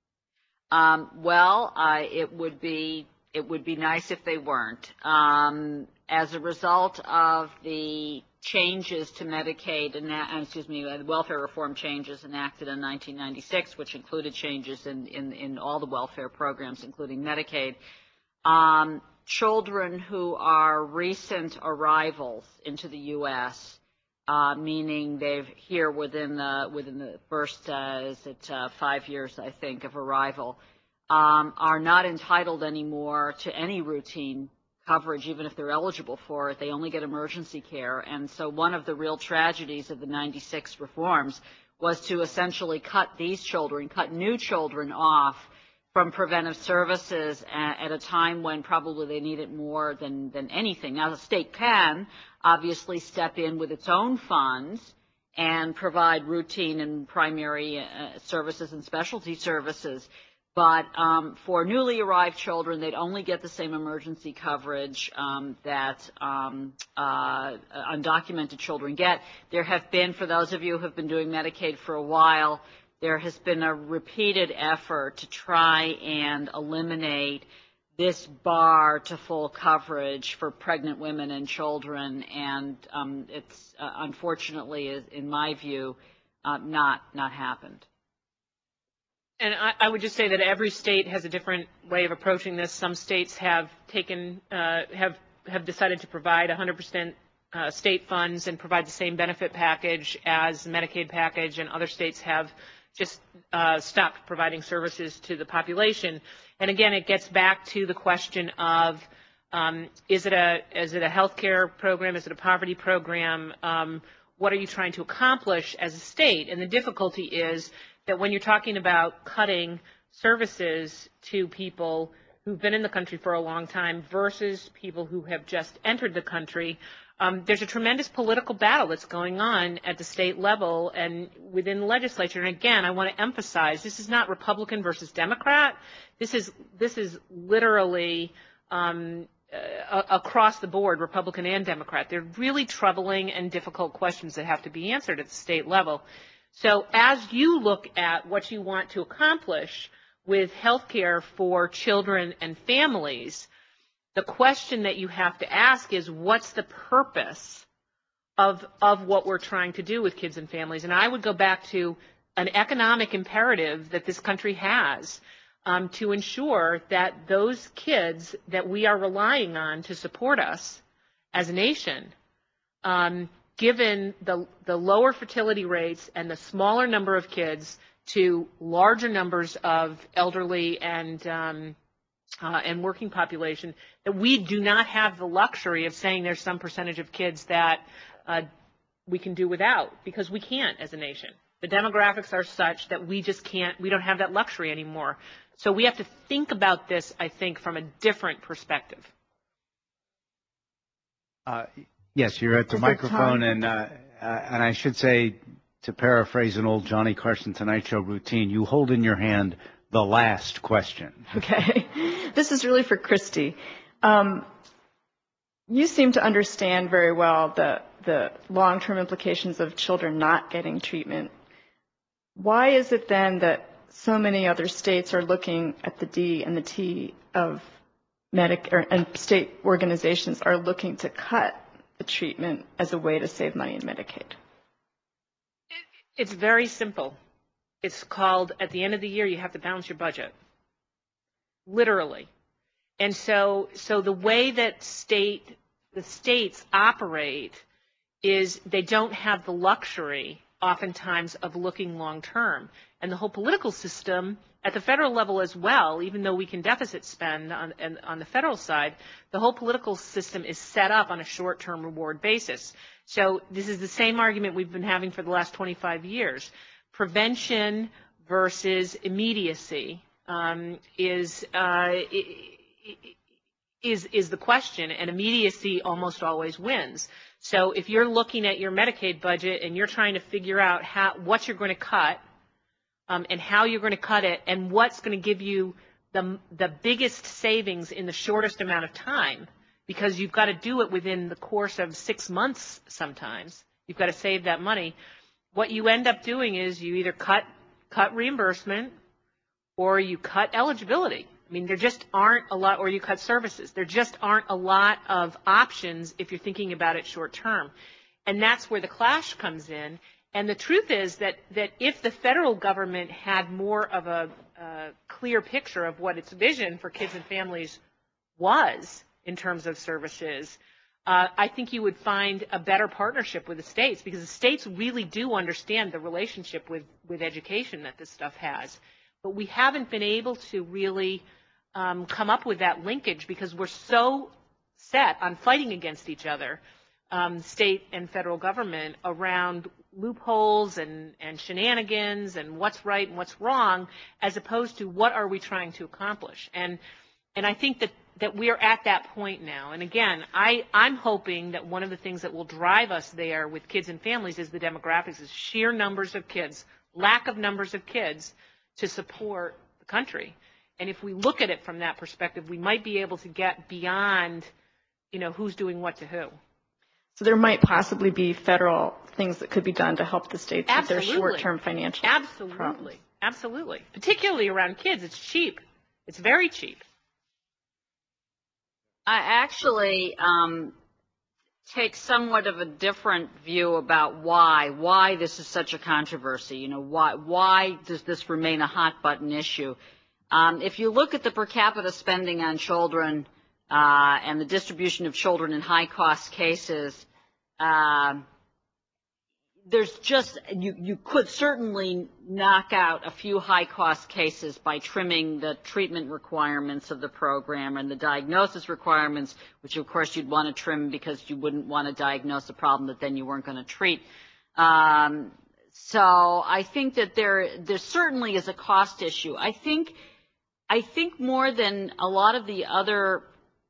S3: Um, well, uh, it would be it would be nice if they weren't. Um, as a result of the changes to Medicaid, and excuse me, the welfare reform changes enacted in nineteen ninety-six, which included changes in, in, in all the welfare programs, including Medicaid. Um, children who are recent arrivals into the U S, uh, meaning they've here within the within the first uh, is it uh, five years, I think, of arrival, um, are not entitled anymore to any routine coverage, even if they're eligible for it. They only get emergency care. And so one of the real tragedies of the ninety-six reforms was to essentially cut these children, cut new children off from preventive services at a time when probably they need it more than, than anything. Now, the state can obviously step in with its own funds and provide routine and primary uh, services and specialty services. But um, for newly arrived children, they'd only get the same emergency coverage um, that um, uh, undocumented children get. There have been, for those of you who have been doing Medicaid for a while, there has been a repeated effort to try and eliminate this bar to full coverage for pregnant women and children, and um, it's uh, unfortunately, in my view, uh, not not happened.
S4: And I, I would just say that every state has a different way of approaching this. Some states have taken, uh, have have decided to provide one hundred percent uh, state funds and provide the same benefit package as the Medicaid package, and other states have just uh, stopped providing services to the population. And again, it gets back to the question of um, is it a is it a health care program? Is it a poverty program? Um, what are you trying to accomplish as a state? And the difficulty is that when you're talking about cutting services to people who've been in the country for a long time versus people who have just entered the country, um, there's a tremendous political battle that's going on at the state level and within the legislature. And again, I want to emphasize this is not Republican versus Democrat. This is this is literally um, uh, across the board, Republican and Democrat. They're really troubling and difficult questions that have to be answered at the state level. So as you look at what you want to accomplish with health care for children and families, the question that you have to ask is, what's the purpose of, of what we're trying to do with kids and families? And I would go back to an economic imperative that this country has um, to ensure that those kids that we are relying on to support us as a nation, um, given the, the lower fertility rates and the smaller number of kids to larger numbers of elderly and um, uh, and working population, that we do not have the luxury of saying there's some percentage of kids that uh, we can do without, because we can't as a nation. The demographics are such that we just can't, we don't have that luxury anymore. So we have to think about this, I think, from a different perspective.
S2: Uh, Yes, you're at the
S7: Is there
S2: microphone,
S7: time?
S2: and uh, uh, and I should say, to paraphrase an old Johnny Carson Tonight Show routine, you hold in your hand the last question.
S7: Okay. This is really for Christy. Um, you seem to understand very well the, the long-term implications of children not getting treatment. Why is it then that so many other states are looking at the D and the T of medic or, and state organizations are looking to cut the treatment as a way to save money in Medicaid?
S4: It's very simple. It's called, at the end of the year, you have to balance your budget. Literally. And so, so the way that state, the states operate is they don't have the luxury, oftentimes, of looking long term. And the whole political system, at the federal level as well, even though we can deficit spend on, on the federal side, the whole political system is set up on a short-term reward basis. So this is the same argument we've been having for the last twenty-five years. Prevention versus immediacy um, is, uh, is, is the question, and immediacy almost always wins. So if you're looking at your Medicaid budget and you're trying to figure out how, what you're going to cut, Um, and how you're going to cut it, and what's going to give you the, the biggest savings in the shortest amount of time, because you've got to do it within the course of six months sometimes. You've got to save that money. What you end up doing is you either cut, cut reimbursement or you cut eligibility. I mean, there just aren't a lot, or you cut services. There just aren't a lot of options if you're thinking about it short term. And that's where the clash comes in. And the truth is that, that if the federal government had more of a, a clear picture of what its vision for kids and families was in terms of services, uh, I think you would find a better partnership with the states, because the states really do understand the relationship with, with education that this stuff has. But we haven't been able to really um, come up with that linkage, because we're so set on fighting against each other, um, state and federal government, around loopholes and, and shenanigans and what's right and what's wrong, as opposed to what are we trying to accomplish. And and I think that, that we are at that point now. And again, I, I'm hoping that one of the things that will drive us there with kids and families is the demographics, is sheer numbers of kids, lack of numbers of kids to support the country. And if we look at it from that perspective, we might be able to get beyond, you know, who's doing what to who.
S7: So there might possibly be federal things that could be done to help the states
S4: Absolutely.
S7: with their short-term financial
S4: Absolutely.
S7: problems.
S4: Absolutely. Particularly around kids. It's cheap. It's very cheap.
S3: I actually um, take somewhat of a different view about why, why this is such a controversy. You know, why, why does this remain a hot-button issue? Um, if you look at the per capita spending on children uh, and the distribution of children in high-cost cases, uh, there's just, you, you could certainly knock out a few high-cost cases by trimming the treatment requirements of the program and the diagnosis requirements, which of course you'd want to trim because you wouldn't want to diagnose a problem that then you weren't going to treat. Um, so I think that there, there certainly is a cost issue. I think, I think more than a lot of the other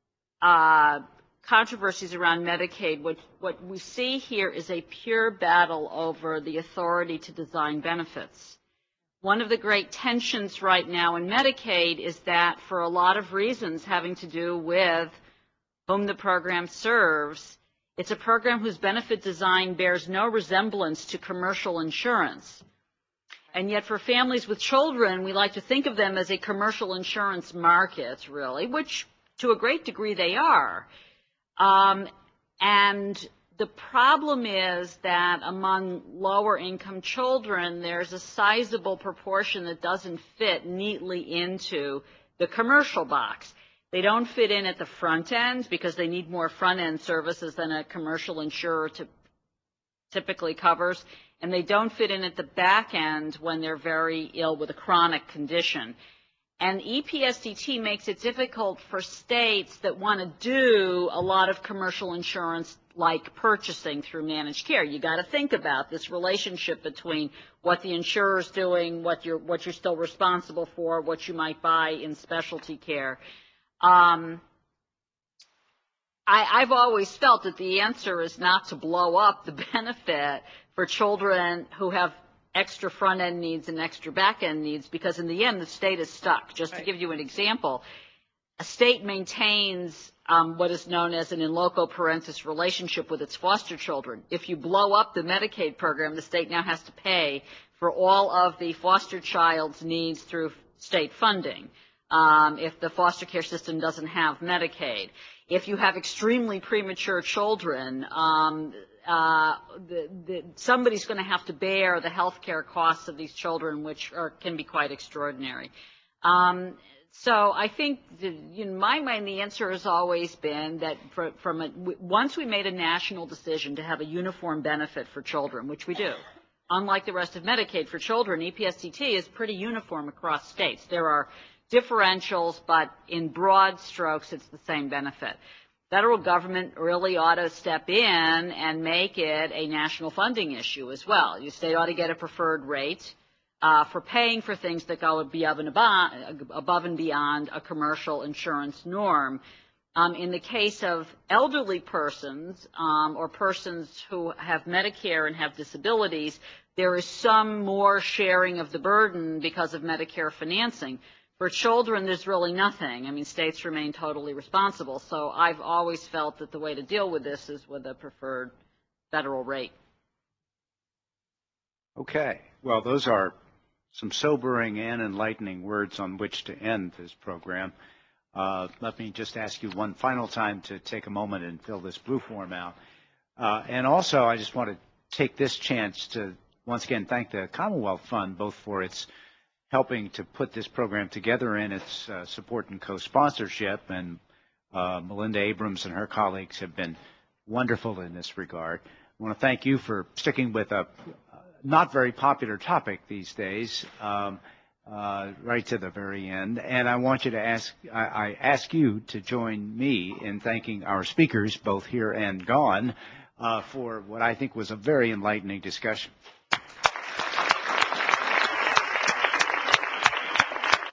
S3: uh, controversies around Medicaid, what, what we see here is a pure battle over the authority to design benefits. One of the great tensions right now in Medicaid is that, for a lot of reasons having to do with whom the program serves, it's a program whose benefit design bears no resemblance to commercial insurance. And yet for families with children, we like to think of them as a commercial insurance market, really, which to a great degree they are. Um, and the problem is that among lower income children, there's a sizable proportion that doesn't fit neatly into the commercial box. They don't fit in at the front end because they need more front end services than a commercial insurer to, typically covers. And they don't fit in at the back end when they're very ill with a chronic condition. And E P S D T makes it difficult for states that want to do a lot of commercial insurance like purchasing through managed care. You got to think about this relationship between what the insurer's doing, what you're, what you're still responsible for, what you might buy in specialty care. Um, I, I've always felt that the answer is not to blow up the benefit for children who have extra front-end needs and extra back-end needs, because in the end, the state is stuck. Just to give you an example, a state maintains um, what is known as an in loco parentis relationship with its foster children. If you blow up the Medicaid program, the state now has to pay for all of the foster child's needs through state funding, um, if the foster care system doesn't have Medicaid. If you have extremely premature children, um, uh, the, the, somebody's going to have to bear the health care costs of these children, which are, can be quite extraordinary. Um, so I think, the, in my mind, the answer has always been that for, from a, once we made a national decision to have a uniform benefit for children, which we do, unlike the rest of Medicaid for children, E P S T T is pretty uniform across states. There are differentials, but in broad strokes, it's the same benefit. Federal government really ought to step in and make it a national funding issue as well. Your state ought to get a preferred rate uh, for paying for things that go above and, above and beyond a commercial insurance norm. Um, in the case of elderly persons um, or persons who have Medicare and have disabilities, there is some more sharing of the burden because of Medicare financing. For children, there's really nothing. I mean, states remain totally responsible. So I've always felt that the way to deal with this is with a preferred federal rate.
S2: Okay. Well, those are some sobering and enlightening words on which to end this program. Uh, let me just ask you one final time to take a moment and fill this blue form out. Uh, and also, I just want to take this chance to once again thank the Commonwealth Fund, both for its helping to put this program together and its uh, support and co-sponsorship. And uh, Melinda Abrams and her colleagues have been wonderful in this regard. I want to thank you for sticking with a not very popular topic these days, um, uh, right to the very end. And I want you to ask, I, I ask you to join me in thanking our speakers, both here and gone, uh, for what I think was a very enlightening discussion.